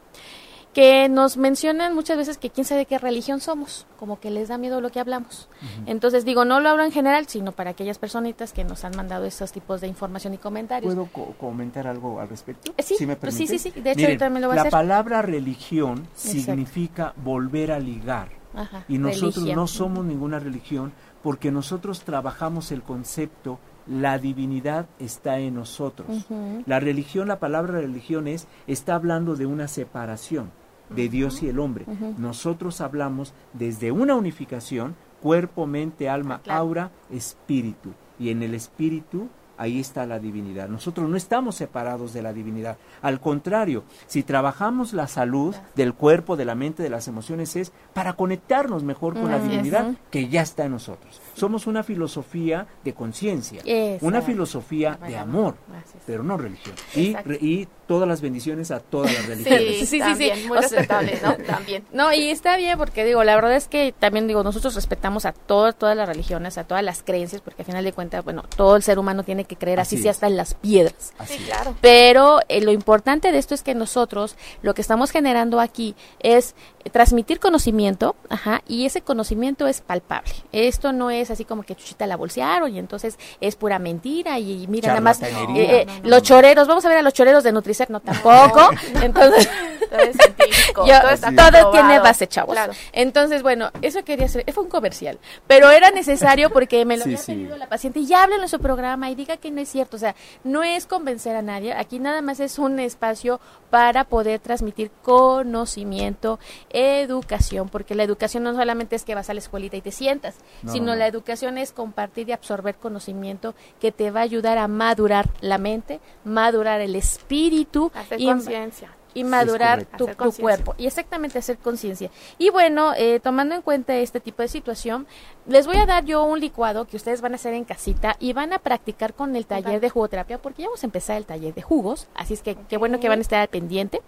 que nos mencionan muchas veces que quién sabe qué religión somos, como que les da miedo lo que hablamos. Uh-huh. Entonces digo, no lo hablo en general, sino para aquellas personitas que nos han mandado esos tipos de información y comentarios. ¿Puedo co- comentar algo al respecto? Eh, sí, ¿Sí me pues sí, permite? sí, sí, de hecho Miren, ahorita me lo va a la hacer. palabra religión Exacto. significa volver a ligar. Ajá, Y nosotros religión. no somos ninguna religión, porque nosotros trabajamos el concepto, la divinidad está en nosotros. Uh-huh. La religión, la palabra religión es, está hablando de una separación de uh-huh. Dios y el hombre. Uh-huh. Nosotros hablamos desde una unificación, cuerpo, mente, alma, ah, claro. aura, espíritu. Y en el espíritu, ahí está la divinidad. Nosotros no estamos separados de la divinidad. Al contrario, si trabajamos la salud del cuerpo, de la mente, de las emociones, es para conectarnos mejor con uh-huh. la divinidad que ya está en nosotros. Somos una filosofía de conciencia, una filosofía de amor, pero no religión. Y, y todas las bendiciones a todas las religiones. Sí, sí, sí, sí, muy respetable, ¿no? También. No, y está bien porque digo, la verdad es que también digo, nosotros respetamos a todas todas las religiones, a todas las creencias, porque al final de cuentas, bueno, todo el ser humano tiene que creer, así, así sea hasta en las piedras. Así sí, claro. Pero eh, lo importante de esto es que nosotros lo que estamos generando aquí es eh, transmitir conocimiento, ajá, y ese conocimiento es palpable. Esto no es así como que Chuchita la bolsearon y entonces es pura mentira y, y mira nada más eh, eh, no, no, no, los choreros, vamos a ver a los choreros de Nutricer, no tampoco. No. Entonces todo es científico, yo, todo, está todo tiene base, chavos. Claro. Entonces, bueno, eso quería hacer, fue un comercial, pero era necesario porque me lo sí, había sí. pedido la paciente y ya hablen en su programa y diga que no es cierto, o sea, no es convencer a nadie, aquí nada más es un espacio para poder transmitir conocimiento, educación, porque la educación no solamente es que vas a la escuelita y te sientas, no, sino no. la educación es compartir y absorber conocimiento que te va a ayudar a madurar la mente, madurar el espíritu, hacer y conciencia. Y madurar tu, tu cuerpo. Y exactamente hacer conciencia. Y bueno, eh, tomando en cuenta este tipo de situación, les voy a dar yo un licuado que ustedes van a hacer en casita y van a practicar con el taller okay. de jugoterapia, porque ya vamos a empezar el taller de jugos, así es que okay. qué bueno que van a estar al pendiente.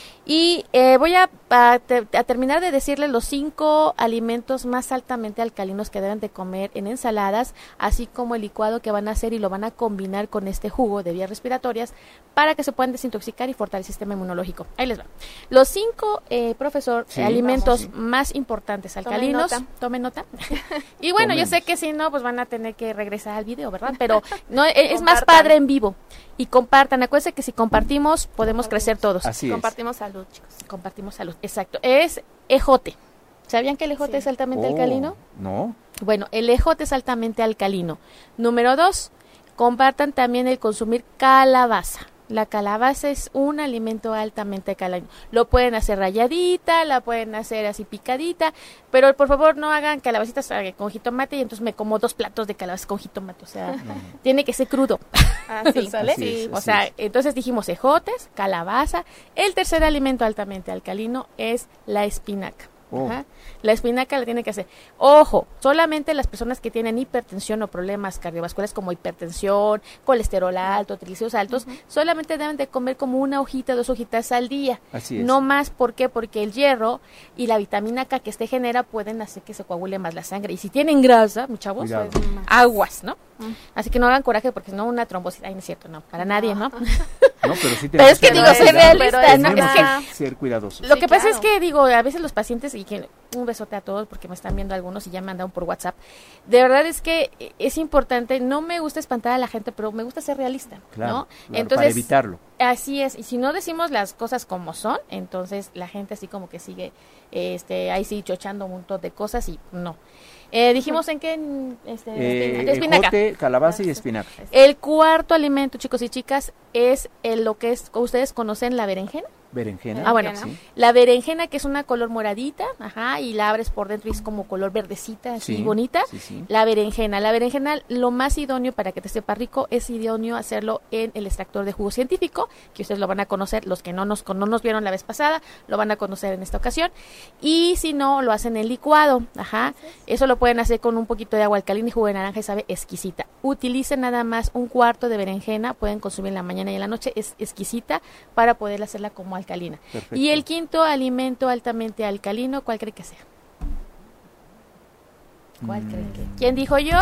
Y eh, voy a, a, te, a terminar de decirles los cinco alimentos más altamente alcalinos que deben de comer en ensaladas, así como el licuado que van a hacer y lo van a combinar con este jugo de vías respiratorias para que se puedan desintoxicar y fortalecer el sistema inmunológico. Ahí les va. Los cinco, eh, profesor, sí, alimentos vamos, sí. más importantes alcalinos. Tomen nota. Tomen nota. Y bueno, Tomemos. Yo sé que si no, pues van a tener que regresar al video, ¿verdad? Pero no es, es más padre en vivo. Y compartan. Acuérdense que si compartimos, podemos crecer todos. Así compartimos es. salud, chicos. Compartimos salud, exacto. Es ejote. ¿Sabían que el ejote sí. es altamente oh, alcalino? No. Bueno, el ejote es altamente alcalino. Número dos, compartan también el consumir calabaza. La calabaza es un alimento altamente alcalino. Lo pueden hacer ralladita, la pueden hacer así picadita, pero por favor no hagan calabacitas con jitomate y entonces me como dos platos de calabaza con jitomate. O sea, no. tiene que ser crudo. Ah, sí, ¿sale? Así es, o sea, es. entonces dijimos ejotes, calabaza. El tercer alimento altamente alcalino es la espinaca. Oh. Ajá. La espinaca la tiene que hacer. Ojo, solamente las personas que tienen hipertensión o problemas cardiovasculares como hipertensión, colesterol alto, triglicéridos altos, uh-huh. solamente deben de comer como una hojita, dos hojitas al día. Así es. No más, ¿por qué? Porque el hierro y la vitamina K que este genera pueden hacer que se coagule más la sangre. Y si tienen grasa, mis chavos, pues, aguas, ¿no? Uh-huh. Así que no hagan coraje porque si no una trombosis, ay, no es cierto, no, para no. nadie, ¿no? No, pero sí pero es que digo, ser realista, ¿no? Es que ser cuidadosos. Lo que sí, pasa claro. es que digo, a veces los pacientes, y que un besote a todos porque me están viendo algunos y ya me han dado por WhatsApp, de verdad es que es importante, no me gusta espantar a la gente, pero me gusta ser realista, claro, ¿no? Claro, entonces, para evitarlo. Así es, y si no decimos las cosas como son, entonces la gente así como que sigue, este, ahí sí chochando un montón de cosas y no. Eh, dijimos en qué este, eh, espinaca, ejote, calabaza y espinaca. El cuarto alimento, chicos y chicas, es el, lo que es ustedes conocen la berenjena. Berenjena. Ah, bueno, Berenjena. sí. La berenjena, que es una color moradita, ajá, y la abres por dentro y es como color verdecita, así Sí, bonita. sí, sí. La berenjena. La berenjena, lo más idóneo para que te sepa rico, es idóneo hacerlo en el extractor de jugo científico, que ustedes lo van a conocer, los que no nos, no nos vieron la vez pasada, lo van a conocer en esta ocasión. Y si no, lo hacen en licuado, ajá. Eso lo pueden hacer con un poquito de agua alcalina y jugo de naranja y sabe exquisita. Utilicen nada más un cuarto de berenjena, pueden consumir en la mañana y en la noche, es exquisita para poder hacerla como alcalina. Perfecto. Y el quinto alimento altamente alcalino, ¿cuál cree que sea? ¿Cuál Mm. creen que? ¿Quién dijo yo?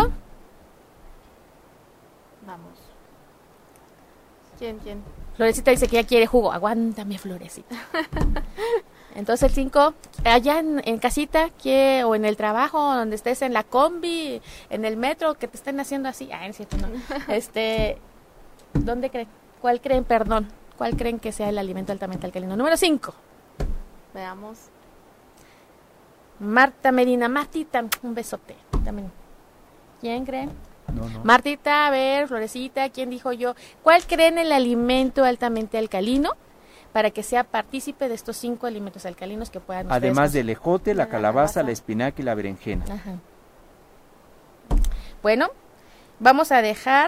Vamos. ¿Quién, quién? Florecita dice que ya quiere jugo. Aguántame, Florecita. Entonces el cinco, allá en, en casita, que, o en el trabajo, donde estés en la combi, en el metro, que te estén haciendo así. Ah, es cierto, no. Este, ¿dónde creen? ¿Cuál creen, perdón? ¿Cuál creen que sea el alimento altamente alcalino? Número cinco. Veamos. Marta Medina. Martita, un besote. También. ¿Quién creen? No, no. Martita, a ver, Florecita, ¿quién dijo yo? ¿Cuál creen el alimento altamente alcalino para que sea partícipe de estos cinco alimentos alcalinos que puedan ustedes Además consumir? del ejote, la La calabaza, calabaza. la espinaca y la berenjena. Ajá. Bueno, vamos a dejar.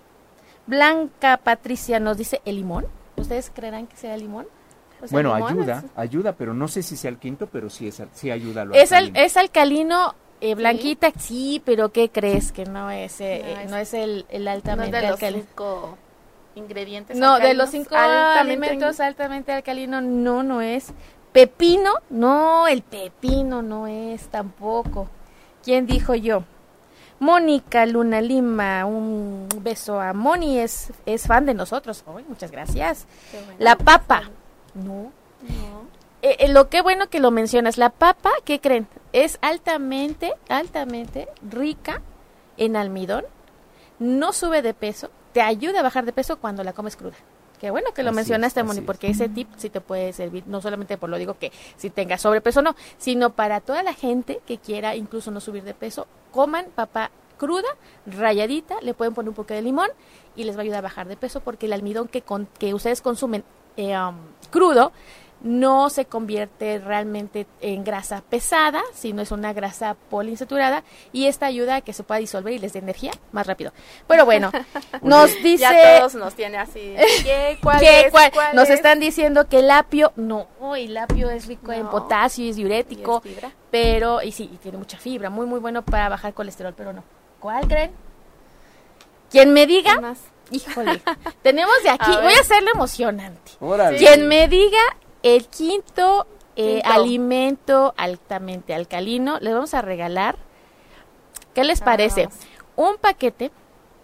Blanca Patricia nos dice el limón. ¿Ustedes creerán que sea el limón? Pues Bueno, el limón ayuda, es- ayuda, pero no sé si sea el quinto, pero sí, es, sí ayuda a lo Es, al- alcalino. es alcalino, eh, Blanquita, sí, pero ¿qué crees? Que no es, eh, No eh, es- no es el, el No es altamente de los alcalino. cinco ingredientes No, de los alcalinos, cinco altamente alimentos altamente alcalinos, no, no es. Pepino, no, el pepino no es tampoco. ¿Quién dijo yo? Mónica Luna Lima, un beso a Moni, es, es fan de nosotros. Ay, muchas gracias. Qué bueno. La papa, no. No. Eh, eh, lo que bueno que lo mencionas, la papa, ¿qué creen? Es altamente, altamente rica en almidón, no sube de peso, te ayuda a bajar de peso cuando la comes cruda. Qué bueno que lo Así mencionaste, es, Moni, así porque ese tip sí te puede servir, no solamente por lo digo que si tengas sobrepeso, no, sino para toda la gente que quiera incluso no subir de peso, coman papa cruda, rayadita, le pueden poner un poco de limón y les va a ayudar a bajar de peso porque el almidón que, con, que ustedes consumen eh, um, crudo no se convierte realmente en grasa pesada, sino es una grasa poliinsaturada y esta ayuda a que se pueda disolver y les dé energía más rápido. Pero bueno, nos dice... Ya todos nos tiene así. ¿Qué? ¿Cuál ¿Qué? es? ¿Cuál? ¿Cuál Nos es? están diciendo que el apio, no, el apio es rico en No. potasio y es diurético, ¿Y es fibra? pero, y sí, y tiene mucha fibra, muy muy bueno para bajar colesterol, pero no. ¿Cuál creen? Quien me diga, ¿Qué más? híjole, tenemos de aquí, A ver. voy a hacerlo emocionante. Órale. Quien me diga el quinto, eh, Quinto. alimento altamente alcalino, les vamos a regalar, ¿qué les Ah, parece? vamos. Un paquete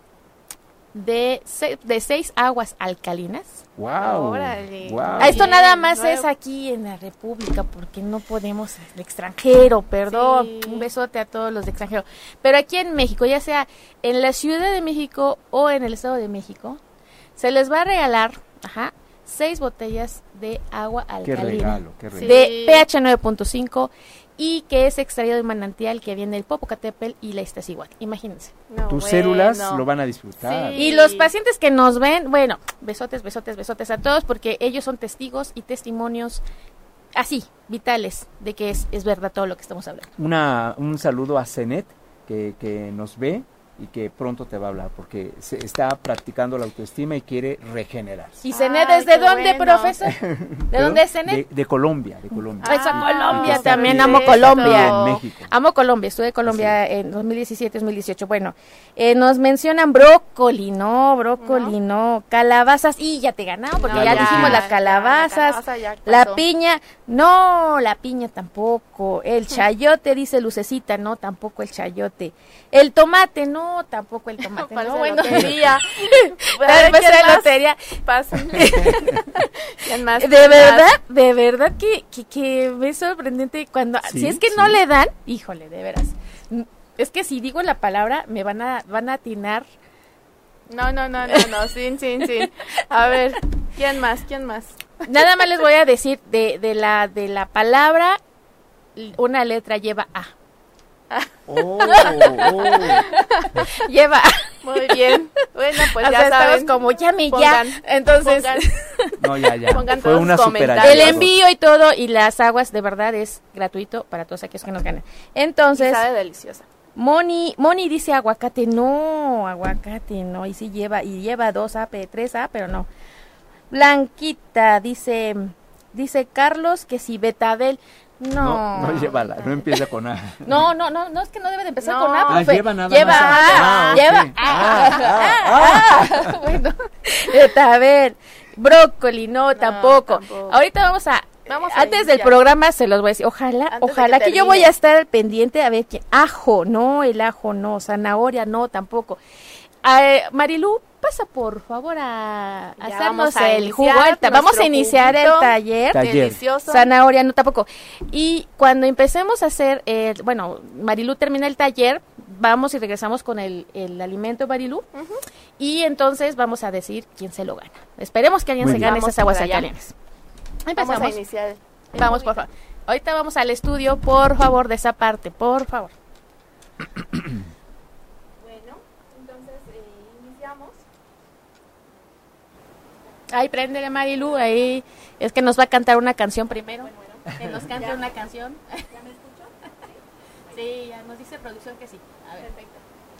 de, se- de seis aguas alcalinas. Wow. Órale. Wow. Ah, esto bien, nada más nuevo. es aquí en la República, porque no podemos al extranjero, perdón. Sí. Un besote a todos los de extranjero. Pero aquí en México, ya sea en la Ciudad de México o en el Estado de México, se les va a regalar, ajá, seis botellas de agua Qué alcalina. regalo, qué regalo. De Sí. pH nueve punto cinco y que es extraído de manantial que viene del Popocatépetl y la Iztaccíhuatl. Imagínense. No, Tus bueno. células lo van a disfrutar. Sí. Y los pacientes que nos ven, bueno, besotes, besotes, besotes a todos porque ellos son testigos y testimonios así, vitales, de que es, es verdad todo lo que estamos hablando. Una, un saludo a Zenet, que, que nos ve y que pronto te va a hablar, porque se está practicando la autoestima y quiere regenerarse. ¿Y Cenet Ay, es de qué dónde, bueno. profesor? ¿De Pero dónde es Cenet? De, de Colombia, de Colombia. Ah, eso, Y- y Colombia, que está también aquí- amo perfecto. Colombia. en México. Amo Colombia, estuve en Colombia en dos mil diecisiete, dos mil dieciocho. Bueno, eh, nos mencionan brócoli, no, brócoli, no, calabazas, y ya te ganamos, porque No, ya, ya, dijimos las ya, calabazas, la calabaza ya la pasó. piña, no, la piña tampoco, el chayote, dice Lucecita, no, tampoco el chayote, el tomate, no, tampoco el tomate, Parece no, bueno, lotería. A Parece ver, ¿quién más? lotería. Pasen. ¿Quién más? De ¿Quién verdad, más? de verdad que, que, que es sorprendente cuando, Sí, si es que sí. no le dan, híjole, de veras. Mm, Es que si digo la palabra, me van a, van a atinar. No, no, no, no, no, sin, sin, sin. A ver, ¿quién más? ¿Quién más? Nada más les voy a decir de, de la, de la palabra, l- una letra lleva A. Oh, oh. Lleva A. Muy bien. Bueno, pues o ya sea, saben. estamos como llame Pongan, ya. Entonces, pongan, No, ya, ya. pongan Fue todos una sus super comentarios. el ayuda. envío y todo y las aguas de verdad es gratuito para todos aquellos que nos ganan. y Entonces, sabe deliciosa. Moni, Moni dice aguacate, no, aguacate no, y sí lleva, y lleva dos A, P, tres A, pero no. Blanquita dice, dice Carlos que si Betabel, no. No, no lleva la, no empieza con A. No, no, no, no es que no debe de empezar No. con A, Ah, profe. lleva nada lleva más A. A, Ah, ok. lleva Ah, A. ah, Ah, bueno, Betabel, brócoli, no, tampoco. tampoco. Ahorita vamos a Vamos a Antes del iniciar. programa se los voy a decir, ojalá, Antes de ojalá que que, yo termine. voy a estar al pendiente a ver que ajo, no, el ajo no, zanahoria no, tampoco. Eh, Marilú, pasa por favor a, a Ya hacernos vamos a el iniciar jugo, el ta- vamos nuestro a iniciar juguito. el taller, Taller. Delicioso. zanahoria no tampoco. Y cuando empecemos a hacer, eh, bueno, Marilú termina el taller, vamos y regresamos con el, el alimento Marilú, Ujú. y entonces vamos a decir quién se lo gana. Esperemos que alguien Muy se bien. gane Vamos esas aguas para allá. alcalinas. Vamos Empezamos. a iniciar. el Vamos, por juguito. favor. Ahorita vamos al estudio, por favor, de esa parte, por favor. Bueno, entonces eh, iniciamos. Ahí, préndele, Marilu, ahí. Es que nos va a cantar una canción primero. Bueno, bueno. Que nos cante Ya. una canción. ¿Ya me escucho? Sí, ya nos dice producción que sí. A ver. Perfecto.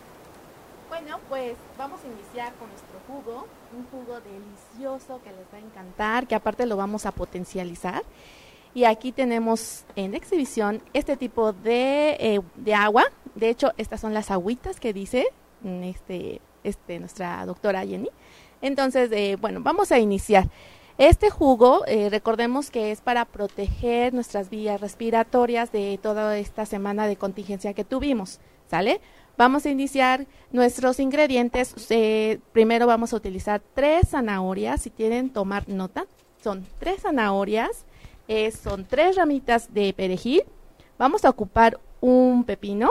Bueno, pues vamos a iniciar con nuestro jugo, un jugo delicioso que les va a encantar, que aparte lo vamos a potencializar. Y aquí tenemos en exhibición este tipo de, eh, de agua. De hecho, estas son las agüitas que dice mm, este, este, nuestra doctora Jenny. Entonces, eh, bueno, vamos a iniciar. Este jugo, eh, recordemos que es para proteger nuestras vías respiratorias de toda esta semana de contingencia que tuvimos, ¿sale? Vamos a iniciar nuestros ingredientes. Eh, primero vamos a utilizar tres zanahorias, si quieren tomar nota. Son tres zanahorias, eh, son tres ramitas de perejil. Vamos a ocupar un pepino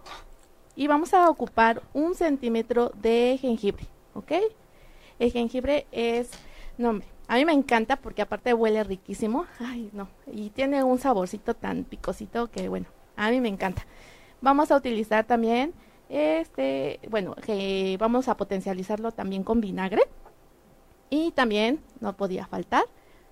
y vamos a ocupar un centímetro de jengibre, ¿ok? El jengibre es, no hombre, a mí me encanta porque aparte huele riquísimo. Ay, no, y tiene un saborcito tan picosito que bueno, a mí me encanta. Vamos a utilizar también este, bueno, que vamos a potencializarlo también con vinagre. Y también no podía faltar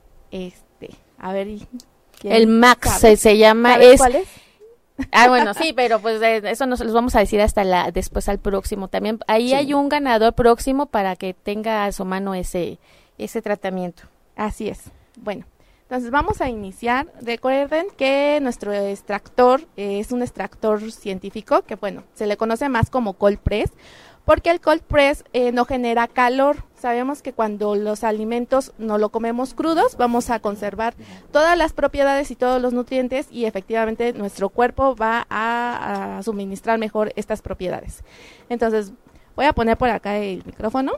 este, a ver, ¿quién El Max sabe? se, se llama, ¿Sabes es... cuál es? Ah, bueno, sí, pero pues eh, eso nos los vamos a decir hasta la después al próximo. También ahí Sí. hay un ganador próximo para que tenga a su mano ese ese tratamiento. Así es. Bueno, entonces vamos a iniciar. Recuerden que nuestro extractor eh, es un extractor científico que, bueno, se le conoce más como cold press, porque el cold press eh, no genera calor. Sabemos que cuando los alimentos no lo comemos crudos, vamos a conservar todas las propiedades y todos los nutrientes y efectivamente nuestro cuerpo va a, a suministrar mejor estas propiedades. Entonces, voy a poner por acá el micrófono.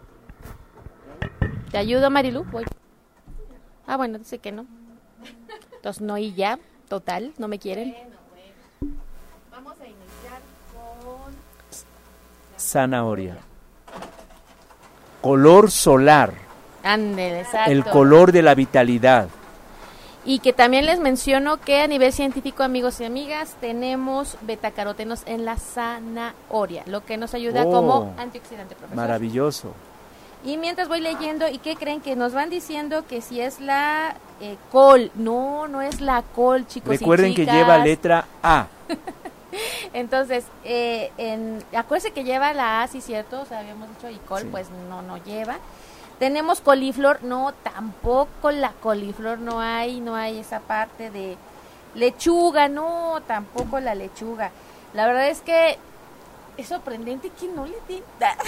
¿Te ayudo, Marilu? Voy. Ah, bueno, dice que no. Entonces no y ya, total, no me quieren. Bueno, bueno. Vamos a iniciar con Zanahoria. Color solar. Ándele, exacto. El color de la vitalidad. Y que también les menciono que a nivel científico, amigos y amigas, tenemos betacarotenos en la zanahoria, lo que nos ayuda Oh, como antioxidante, profesor. Maravilloso. Y mientras voy leyendo, ¿y qué creen? Que nos van diciendo que si es la eh, col. No, no es la col, chicos. y Recuerden que chicas. lleva letra A. Entonces, eh, en, acuérdense que lleva la A, sí, cierto, o sea, habíamos dicho, y col, Sí. pues no, no lleva. Tenemos coliflor, no, tampoco la coliflor, no hay, no hay esa parte de lechuga, no, tampoco la lechuga. La verdad es que es sorprendente que no le di.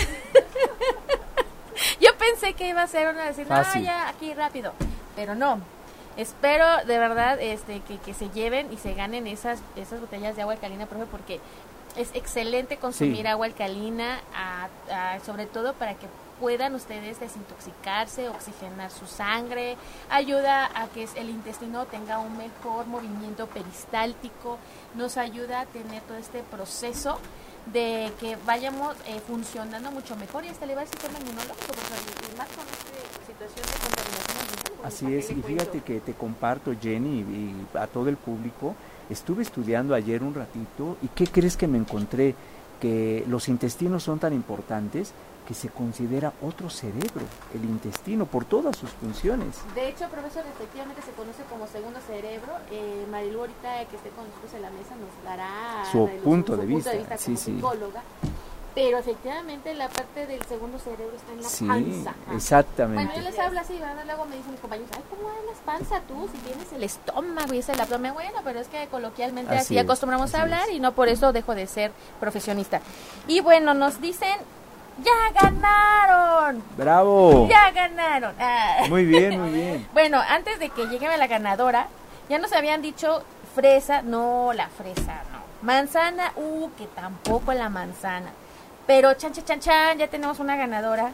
Yo pensé que iba a ser una decir, no, Fácil. ya, aquí rápido, pero no. Espero de verdad este que, que se lleven y se ganen esas esas botellas de agua alcalina, profe, porque es excelente consumir Sí. agua alcalina, a- a- sobre todo para que puedan ustedes desintoxicarse, oxigenar su sangre, ayuda a que el intestino tenga un mejor movimiento peristáltico, nos ayuda a tener todo este proceso de que vayamos eh, funcionando mucho mejor y hasta elevar el sistema inmunológico, porque y más con esta situación de contaminación ambiental. porque Así ¿para es, qué y le cuento? fíjate que te comparto, Jenny, y a todo el público, estuve estudiando ayer un ratito, y ¿qué crees que me encontré? que los intestinos son tan importantes que se considera otro cerebro, el intestino, por todas sus funciones. De hecho, profesor, efectivamente se conoce como segundo cerebro. Eh, Marilu, ahorita que esté con nosotros en la mesa, nos dará su, de los, punto, su de punto vista. de vista Sí, como sí. psicóloga. Pero efectivamente la parte del segundo cerebro está en la Sí, panza. exactamente. Bueno, yo les hablo así, ¿verdad? Luego me dicen mis compañeros, ay, ¿cómo hablas panza tú? Si tienes el estómago y es el abdomen. Bueno, pero es que coloquialmente así, Así es, acostumbramos así a hablar es. y no por eso dejo de ser profesionista. Y bueno, nos dicen, ¡ya ganaron! ¡Bravo! ¡Ya ganaron! Ah. Muy bien, muy bien. Bueno, antes de que llegue la ganadora, ya nos habían dicho fresa, no, la fresa, no. Manzana, uh, que tampoco la manzana. Pero chan, chan, chan, chan, ya tenemos una ganadora.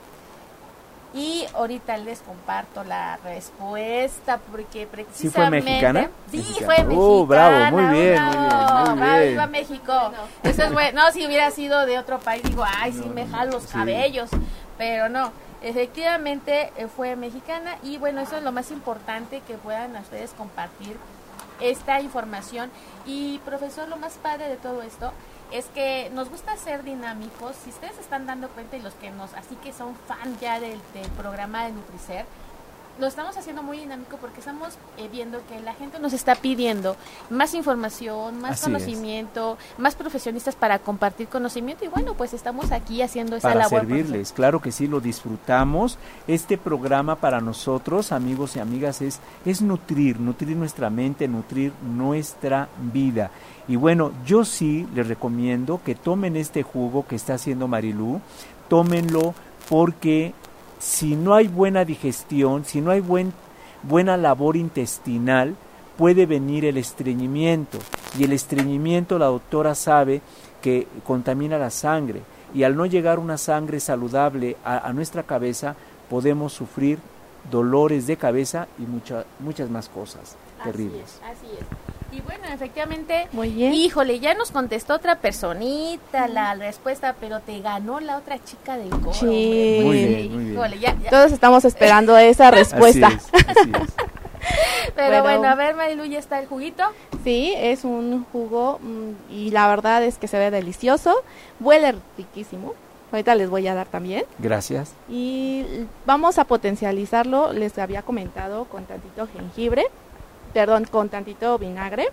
Y ahorita les comparto la respuesta, porque precisamente... ¿Sí fue mexicana? Sí, Mexicana. fue mexicana. Uh, bravo, muy bien, bravo, muy bien, muy bravo, bien. viva México. Eso es bueno. No, si hubiera sido de otro país, digo, ay, sí, No, me no, jalo los sí. cabellos. Pero no, efectivamente eh, fue mexicana. Y bueno, eso es lo más importante, que puedan ustedes compartir esta información. Y profesor, lo más padre de todo esto es que nos gusta ser dinámicos. Si ustedes se están dando cuenta, y los que nos, así que son fan ya del, del programa de Nutricer, lo estamos haciendo muy dinámico porque estamos eh, viendo que la gente nos está pidiendo más información, más Así conocimiento, más profesionistas para compartir conocimiento, y bueno, pues estamos aquí haciendo esa Para labor. servirles, claro que sí, lo disfrutamos. Este programa para nosotros, amigos y amigas, es, es nutrir, nutrir nuestra mente, nutrir nuestra vida. Y bueno, yo sí les recomiendo que tomen este jugo que está haciendo Marilu, tómenlo porque si no hay buena digestión, si no hay buen, buena labor intestinal, puede venir el estreñimiento. Y el estreñimiento, la doctora sabe que contamina la sangre. Y al no llegar una sangre saludable a, a nuestra cabeza, podemos sufrir dolores de cabeza y mucha, muchas más cosas terribles. Así es, así es. Y bueno, efectivamente, Muy bien. híjole, ya nos contestó otra personita la respuesta, pero te ganó la otra chica del coro. Sí. hombre. Muy bien, muy bien. Híjole, ya, ya. Todos estamos esperando esa respuesta. Así es, así es. Pero Bueno. bueno, a ver, Marilu, ya está el juguito. Sí, es un jugo mm, y la verdad es que se ve delicioso, huele riquísimo. Ahorita les voy a dar también. Gracias. Y vamos a potencializarlo, les había comentado, con tantito jengibre, perdón, con tantito vinagre.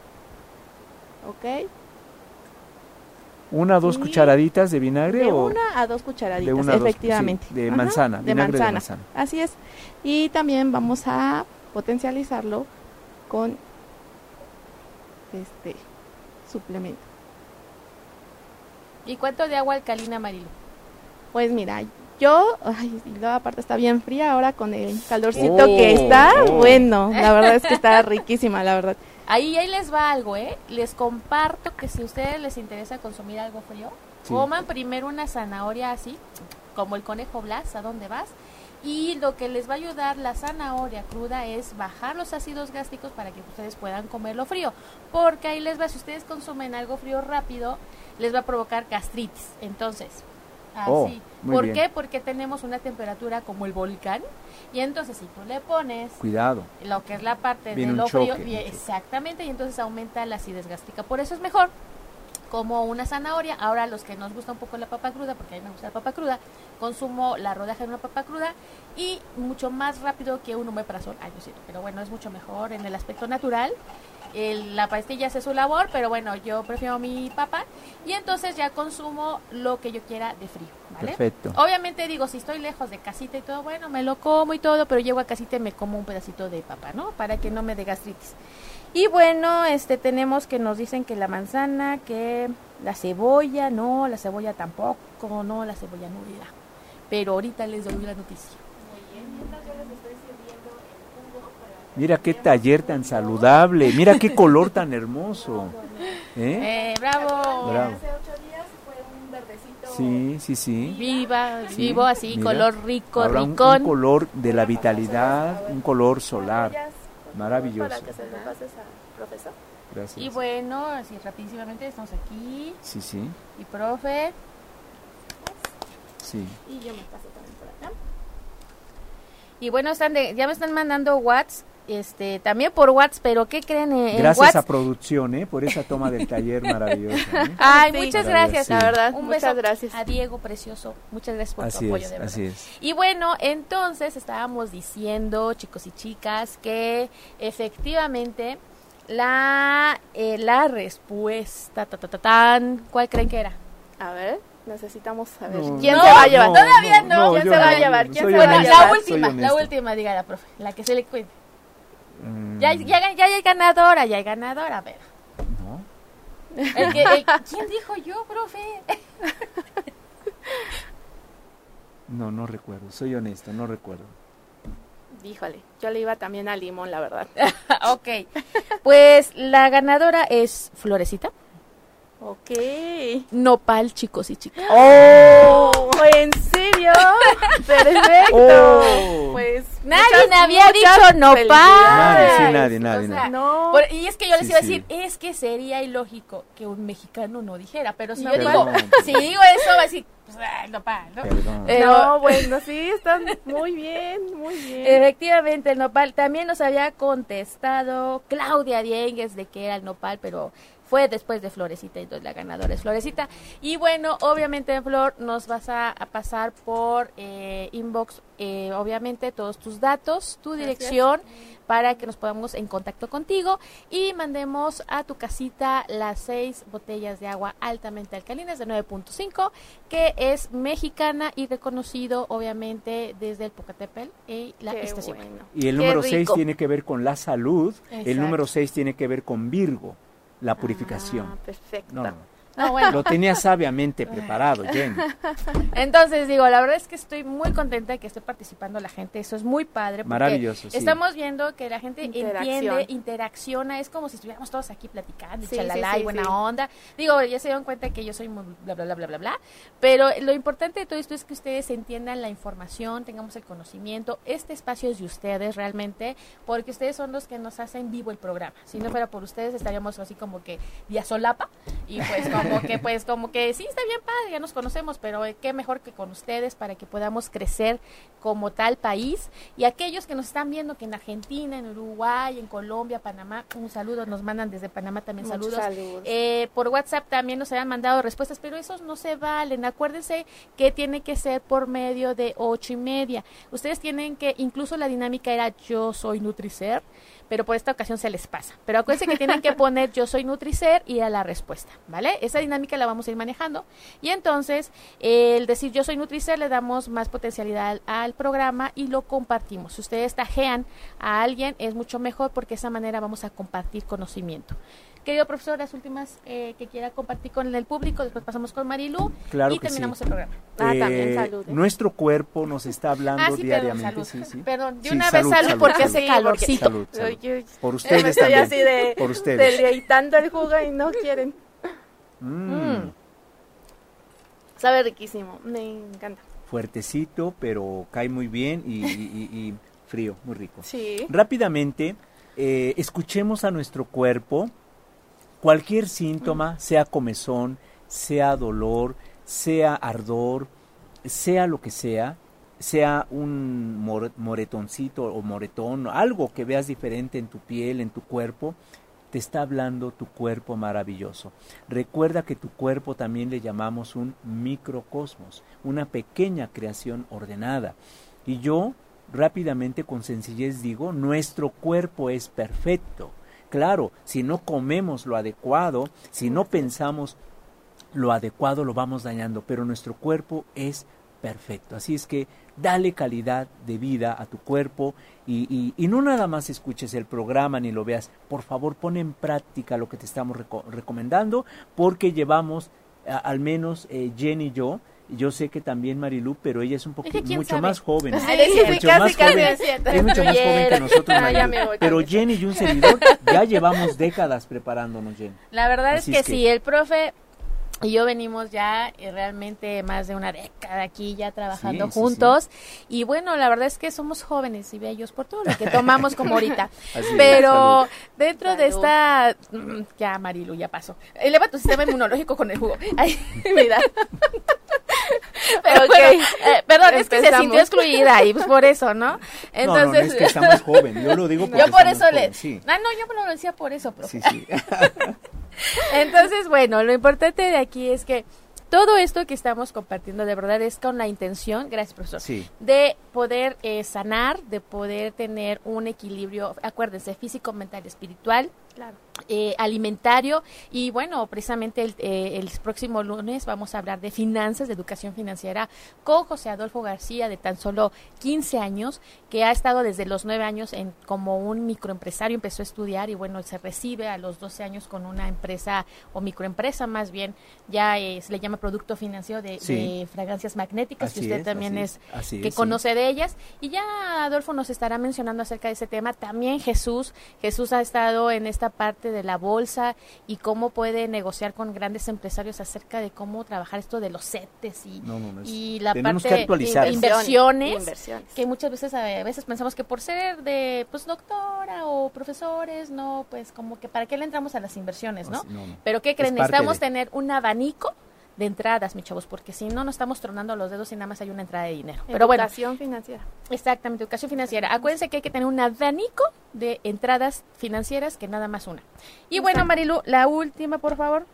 Ok. ¿Una o dos Y cucharaditas de vinagre De o una a dos cucharaditas, de una a dos, efectivamente. sí, de Ajá, manzana, de vinagre manzana. de manzana? Así es. Y también vamos a potencializarlo con este suplemento. ¿Y cuánto de agua alcalina, Marilu? Pues mira, yo, ay, y luego aparte está bien fría ahora con el calorcito Oh, que está, oh. bueno, la verdad es que está riquísima, la verdad. Ahí, ahí les va algo, ¿eh? Les comparto que si a ustedes les interesa consumir algo frío, Sí. coman primero una zanahoria así, como el conejo Blas, ¿a dónde vas? Y lo que les va a ayudar la zanahoria cruda es bajar los ácidos gástricos para que ustedes puedan comerlo frío. Porque ahí les va, si ustedes consumen algo frío rápido, les va a provocar gastritis. Entonces, así. Oh, muy ¿Por bien. qué? Porque tenemos una temperatura como el volcán. Y entonces si tú le pones Cuidado. lo que es la parte Viene de un lo frío, choque, y- un choque. exactamente, y entonces aumenta la acidez gástrica. Por eso es mejor como una zanahoria. Ahora, los que nos gusta un poco la papa cruda, porque a mí me gusta la papa cruda, consumo la rodaja de una papa cruda y mucho más rápido que un omeprazol. Ay, yo siento, pero bueno, es mucho mejor en el aspecto natural. El- la pastilla hace su labor, pero bueno, yo prefiero mi papa y entonces ya consumo lo que yo quiera de frío, ¿vale? Perfecto. Obviamente digo, si estoy lejos de casita y todo, bueno, me lo como y todo, pero llego a casita y me como un pedacito de papa, ¿no? Para que no me dé gastritis. Y bueno, este tenemos que nos dicen que la manzana, que la cebolla, no, la cebolla tampoco, no, la cebolla no irá. Pero ahorita les doy la noticia. Mira qué taller tan saludable, mira qué color tan hermoso. ¿Eh? Eh, bravo. Bravo. Hace ocho días fue un verdecito. Sí, sí, sí. Viva, Sí, vivo así, mira. color rico, Ahora un, ricón. un color de la vitalidad, un color solar. Maravilloso. Para que se lo pases a profesor. Gracias. Y bueno, así rapidísimamente estamos aquí. Sí, sí, Y profe, sí. Y yo me paso también por acá. y bueno, están de, ya me están mandando WhatsApp este, también por WhatsApp, pero ¿qué creen? En Gracias WhatsApp, a producción, ¿eh? Por esa toma del taller maravillosa. ¿eh? Ay, Sí, muchas maravilloso, gracias, sí. la verdad. Un Un muchas beso gracias. a Diego precioso. Muchas gracias por tu Así apoyo, es, de verdad. así es. Y bueno, entonces estábamos diciendo, chicos y chicas, que efectivamente la eh, la respuesta, ta, ta, ta, tan, ¿cuál creen que era? A ver, necesitamos saber. No, ¿Quién no, se va a llevar? no, Todavía no. ¿Quién yo se va a no, llevar? yo ¿Quién soy se va a Bueno, honesto, llevar? la soy última, la honesto. última, diga la profe, la que se le cuide. Mm, Ya, ya, ya hay ganadora, ya hay ganadora, a ver. ¿no? El que, el- ¿Quién dijo yo, profe? No, no recuerdo, soy honesto, no recuerdo. Híjole, yo le iba también a Limón, la verdad. Ok, pues la ganadora es Florecita. Ok. Nopal, chicos y chicas. ¡Oh! ¿En serio? ¡Perfecto! Oh. Pues Nadie muchas, me había muchas dicho nopal. Nadie, sí, felicidades. nadie, nadie, O sea, nadie. No. Por- y es que yo les Sí, iba a sí. decir, es que sería ilógico que un mexicano no dijera, pero si No, yo pero digo, no. si digo eso, va a decir, pues, ay, nopal, ¿no? Perdón. Eh, No, bueno, sí, están muy bien, muy bien. Efectivamente, el nopal. También nos había contestado Claudia Diengues de que era el nopal, pero fue después de Florecita, entonces la ganadora es Florecita. Y bueno, obviamente, Flor, nos vas a, a pasar por eh, inbox, eh, obviamente, todos tus datos, tu Gracias. dirección, para que nos podamos en contacto contigo y mandemos a tu casita las seis botellas de agua altamente alcalinas de nueve punto cinco, que es mexicana y reconocido, obviamente, desde el Popocatépetl y la Qué estación. bueno. Y el Qué número seis rico. tiene que ver con la salud, Exacto. el número seis tiene que ver con Virgo, la purificación. Ah, perfecto. No, no, No, bueno. lo tenía sabiamente preparado, Jenny. Entonces, digo, la verdad es que estoy muy contenta de que esté participando la gente. Eso es muy padre. Porque Maravilloso, sí. estamos viendo que la gente Interacción. entiende, interacciona. Es como si estuviéramos todos aquí platicando, y Sí, chalala, sí, sí, y buena sí. onda. Digo, ya se dieron cuenta que yo soy muy bla, bla, bla, bla, bla, bla. Pero lo importante de todo esto es que ustedes entiendan la información, tengamos el conocimiento. Este espacio es de ustedes realmente, porque ustedes son los que nos hacen vivo el programa. Si no fuera por ustedes, estaríamos así como que vía solapa. Y pues como que, pues como que sí, está bien padre, ya nos conocemos, pero eh, qué mejor que con ustedes para que podamos crecer como tal país. Y aquellos que nos están viendo, que en Argentina, en Uruguay, en Colombia, Panamá, un saludo, nos mandan desde Panamá también Muchos saludos. saludos. Eh, por WhatsApp también nos habían mandado respuestas, pero esos no se valen. Acuérdense que tiene que ser por medio de ocho y media. Ustedes tienen que, incluso la dinámica era yo soy Nutricer, pero por esta ocasión se les pasa. Pero acuérdense que tienen que poner yo soy Nutricer y a la respuesta, ¿vale? Esa dinámica la vamos a ir manejando. Y entonces, eh, el decir yo soy Nutricer le damos más potencialidad al, al programa y lo compartimos. Si ustedes tajean a alguien, es mucho mejor porque de esa manera vamos a compartir conocimiento. Querido profesor, las últimas eh, que quiera compartir con el público, después pasamos con Marilu Claro y que terminamos sí. el programa. Ah, también Eh, salud, ¿eh? Nuestro cuerpo nos está hablando Ah, sí, perdón, diariamente. salud. Sí, sí. Perdón, de Sí, una salud, vez salud, salud, porque salud. hace Sí, calorcito. Salud, salud. Yo- yo- Por me ustedes estoy también. así de Por ustedes. deleitando el jugo y no quieren. Mm, Mm. Sabe riquísimo, me encanta. Fuertecito, pero cae muy bien y, y- y- y frío, muy rico. Sí. Rápidamente, eh, escuchemos a nuestro cuerpo. Cualquier síntoma, sea comezón, sea dolor, sea ardor, sea lo que sea, sea un more- moretoncito o moretón, algo que veas diferente en tu piel, en tu cuerpo, te está hablando tu cuerpo maravilloso. Recuerda que tu cuerpo también le llamamos un microcosmos, una pequeña creación ordenada. Y yo rápidamente, con sencillez digo, nuestro cuerpo es perfecto. Claro, si no comemos lo adecuado, si no pensamos lo adecuado, lo vamos dañando, pero nuestro cuerpo es perfecto. Así es que dale calidad de vida a tu cuerpo y, y, y no nada más escuches el programa ni lo veas. Por favor, pon en práctica lo que te estamos reco- recomendando, porque llevamos, a, al menos eh, Jenny y yo, yo sé que también Marilu, pero ella es un poquito ¿quién mucho sabe? más joven. Sí, sí, sí, mucho casi, más casi joven. es cierto. Es mucho más joven que nosotros, Ah, ya Marilu. me voy, Pero cambio. Jenny y un servidor ya llevamos décadas preparándonos, Jenny. La verdad Así es que, es que- sí, el profe y yo venimos ya eh, realmente más de una década aquí ya trabajando Sí, sí, juntos y bueno, la verdad es que somos jóvenes y bellos por todo lo que tomamos como ahorita, Así es, pero salud. dentro de Salud. esta, mm, ya Marilu, ya pasó, eleva tu sistema inmunológico con el jugo. Ay, mira. Pero okay. bueno, eh, perdón, es que se sintió excluida y pues por eso, ¿no? Entonces, no, no, no, es que estamos jóvenes, yo lo digo porque yo por eso le, sí. ah, no, yo lo decía por eso, profe. Sí, sí. Entonces, bueno, lo importante de aquí es que todo esto que estamos compartiendo de verdad es con la intención, gracias profesor, sí. de poder eh, sanar, de poder tener un equilibrio, acuérdense, físico, mental, espiritual, claro. eh, alimentario y bueno, precisamente el, eh, el próximo lunes vamos a hablar de finanzas, de educación financiera con José Adolfo García de tan solo quince años, que ha estado desde los nueve años en, como un microempresario, empezó a estudiar y bueno, se recibe a los doce años con una empresa o microempresa más bien, ya eh, se le llama producto financiero de, sí. de fragancias magnéticas, así que usted es, también es, es que es, conoce sí. de ellas, y ya Adolfo nos estará mencionando acerca de ese tema, también Jesús, Jesús ha estado en esta parte de la bolsa y cómo puede negociar con grandes empresarios acerca de cómo trabajar esto de los CETES y, no, no, no, y la parte de inversiones, inversiones, que muchas veces a veces pensamos que por ser de pues doctora o profesores, no, pues como que para qué le entramos a las inversiones, ¿no? no, no. Pero ¿qué creen? Necesitamos de... tener un abanico de entradas, mis chavos, porque si no, nos estamos tronando los dedos y nada más hay una entrada de dinero. Pero bueno, educación financiera. Exactamente, educación financiera. Acuérdense que hay que tener un abanico de entradas financieras que nada más una. Y Exacto. bueno, Marilu, la última, por favor.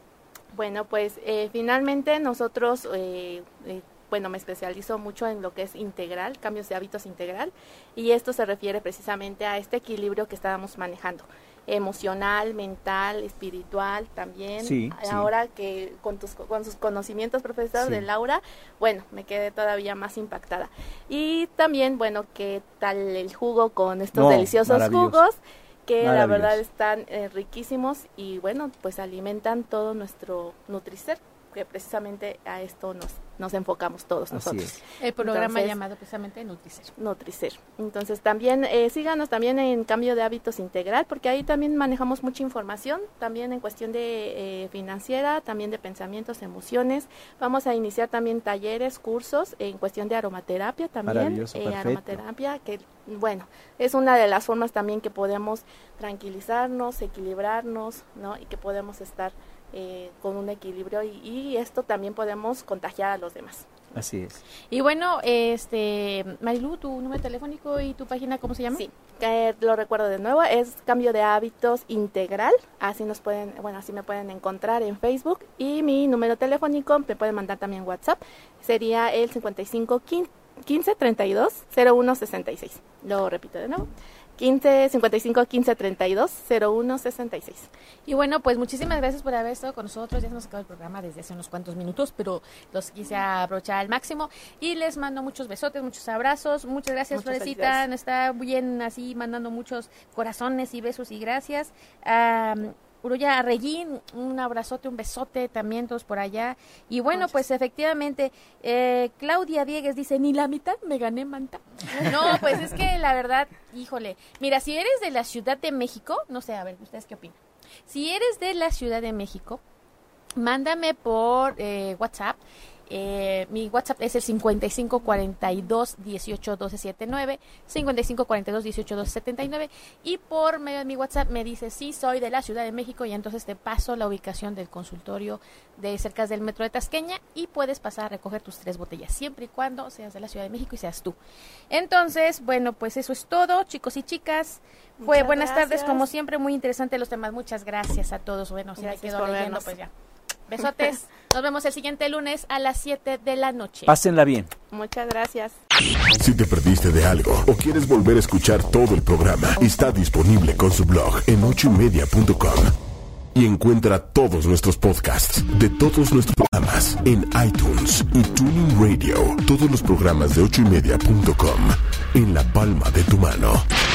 Bueno, pues eh, finalmente nosotros, eh, eh, bueno, me especializo mucho en lo que es integral, cambios de hábitos integral, y esto se refiere precisamente a este equilibrio que estábamos manejando. Emocional, mental, espiritual también. Sí, Ahora sí. que con tus con sus conocimientos, profesor, sí. de Laura, bueno, me quedé todavía más impactada. Y también, bueno, qué tal el jugo con estos no, deliciosos jugos, que la verdad están eh, riquísimos y bueno, pues alimentan todo nuestro Nutricer, que precisamente a esto nos nos enfocamos todos Así nosotros. Es. El programa Entonces, llamado precisamente Nutricer. Nutricer. Entonces también eh, síganos también en Cambio de Hábitos Integral, porque ahí también manejamos mucha información, también en cuestión de eh, financiera, también de pensamientos, emociones. Vamos a iniciar también talleres, cursos en cuestión de aromaterapia también. Maravilloso, eh, perfecto. Aromaterapia, que bueno, es una de las formas también que podemos tranquilizarnos, equilibrarnos, ¿no? Y que podemos estar Eh, con un equilibrio y, y esto también podemos contagiar a los demás. Así es. Y bueno, este Marilu, tu número telefónico y tu página, ¿cómo se llama? Sí, eh, lo recuerdo de nuevo, es Cambio de Hábitos Integral, así nos pueden, bueno, así me pueden encontrar en Facebook, y mi número telefónico, me pueden mandar también WhatsApp, sería el cincuenta y cinco quince treinta y dos cero uno sesenta y seis. Lo repito de nuevo. quince cincuenta y cinco quince treinta y dos cero uno sesenta y seis. Y bueno, pues muchísimas gracias por haber estado con nosotros. Ya se nos acabó el programa desde hace unos cuantos minutos, pero los quise aprovechar al máximo y les mando muchos besotes, muchos abrazos. Muchas gracias, Muchas Florecita, gracias. Nos está bien así mandando muchos corazones y besos y gracias. Um, Uruya Arreguín, un abrazote, un besote también todos por allá. Y bueno, Muchas. pues efectivamente, eh, Claudia Diegues dice, ni la mitad me gané, manta. No, pues es que la verdad, híjole, mira, si eres de la Ciudad de México, no sé, a ver, ¿ustedes qué opinan? Si eres de la Ciudad de México, mándame por eh, WhatsApp. Eh, mi WhatsApp es el cincuenta y cinco cuarenta y dos dieciocho doce setenta y nueve, cincuenta y cinco cuarenta y dos dieciocho doce setenta y nueve, y por medio de mi WhatsApp me dices sí, soy de la Ciudad de México, y entonces te paso la ubicación del consultorio de cerca del metro de Tasqueña y puedes pasar a recoger tus tres botellas, siempre y cuando seas de la Ciudad de México y seas tú. Entonces, bueno, pues eso es todo, chicos y chicas. Fue Muchas buenas gracias. tardes, como siempre, muy interesante los temas. Muchas gracias a todos. Bueno, si me quedo leyendo, pues ya. Besotes. Nos vemos el siguiente lunes a las siete de la noche. Pásenla bien. Muchas gracias. Si te perdiste de algo o quieres volver a escuchar todo el programa, está disponible con su blog en ocho y media punto com. Y encuentra todos nuestros podcasts de todos nuestros programas en iTunes y Tuning Radio. Todos los programas de ocho y media punto com en la palma de tu mano.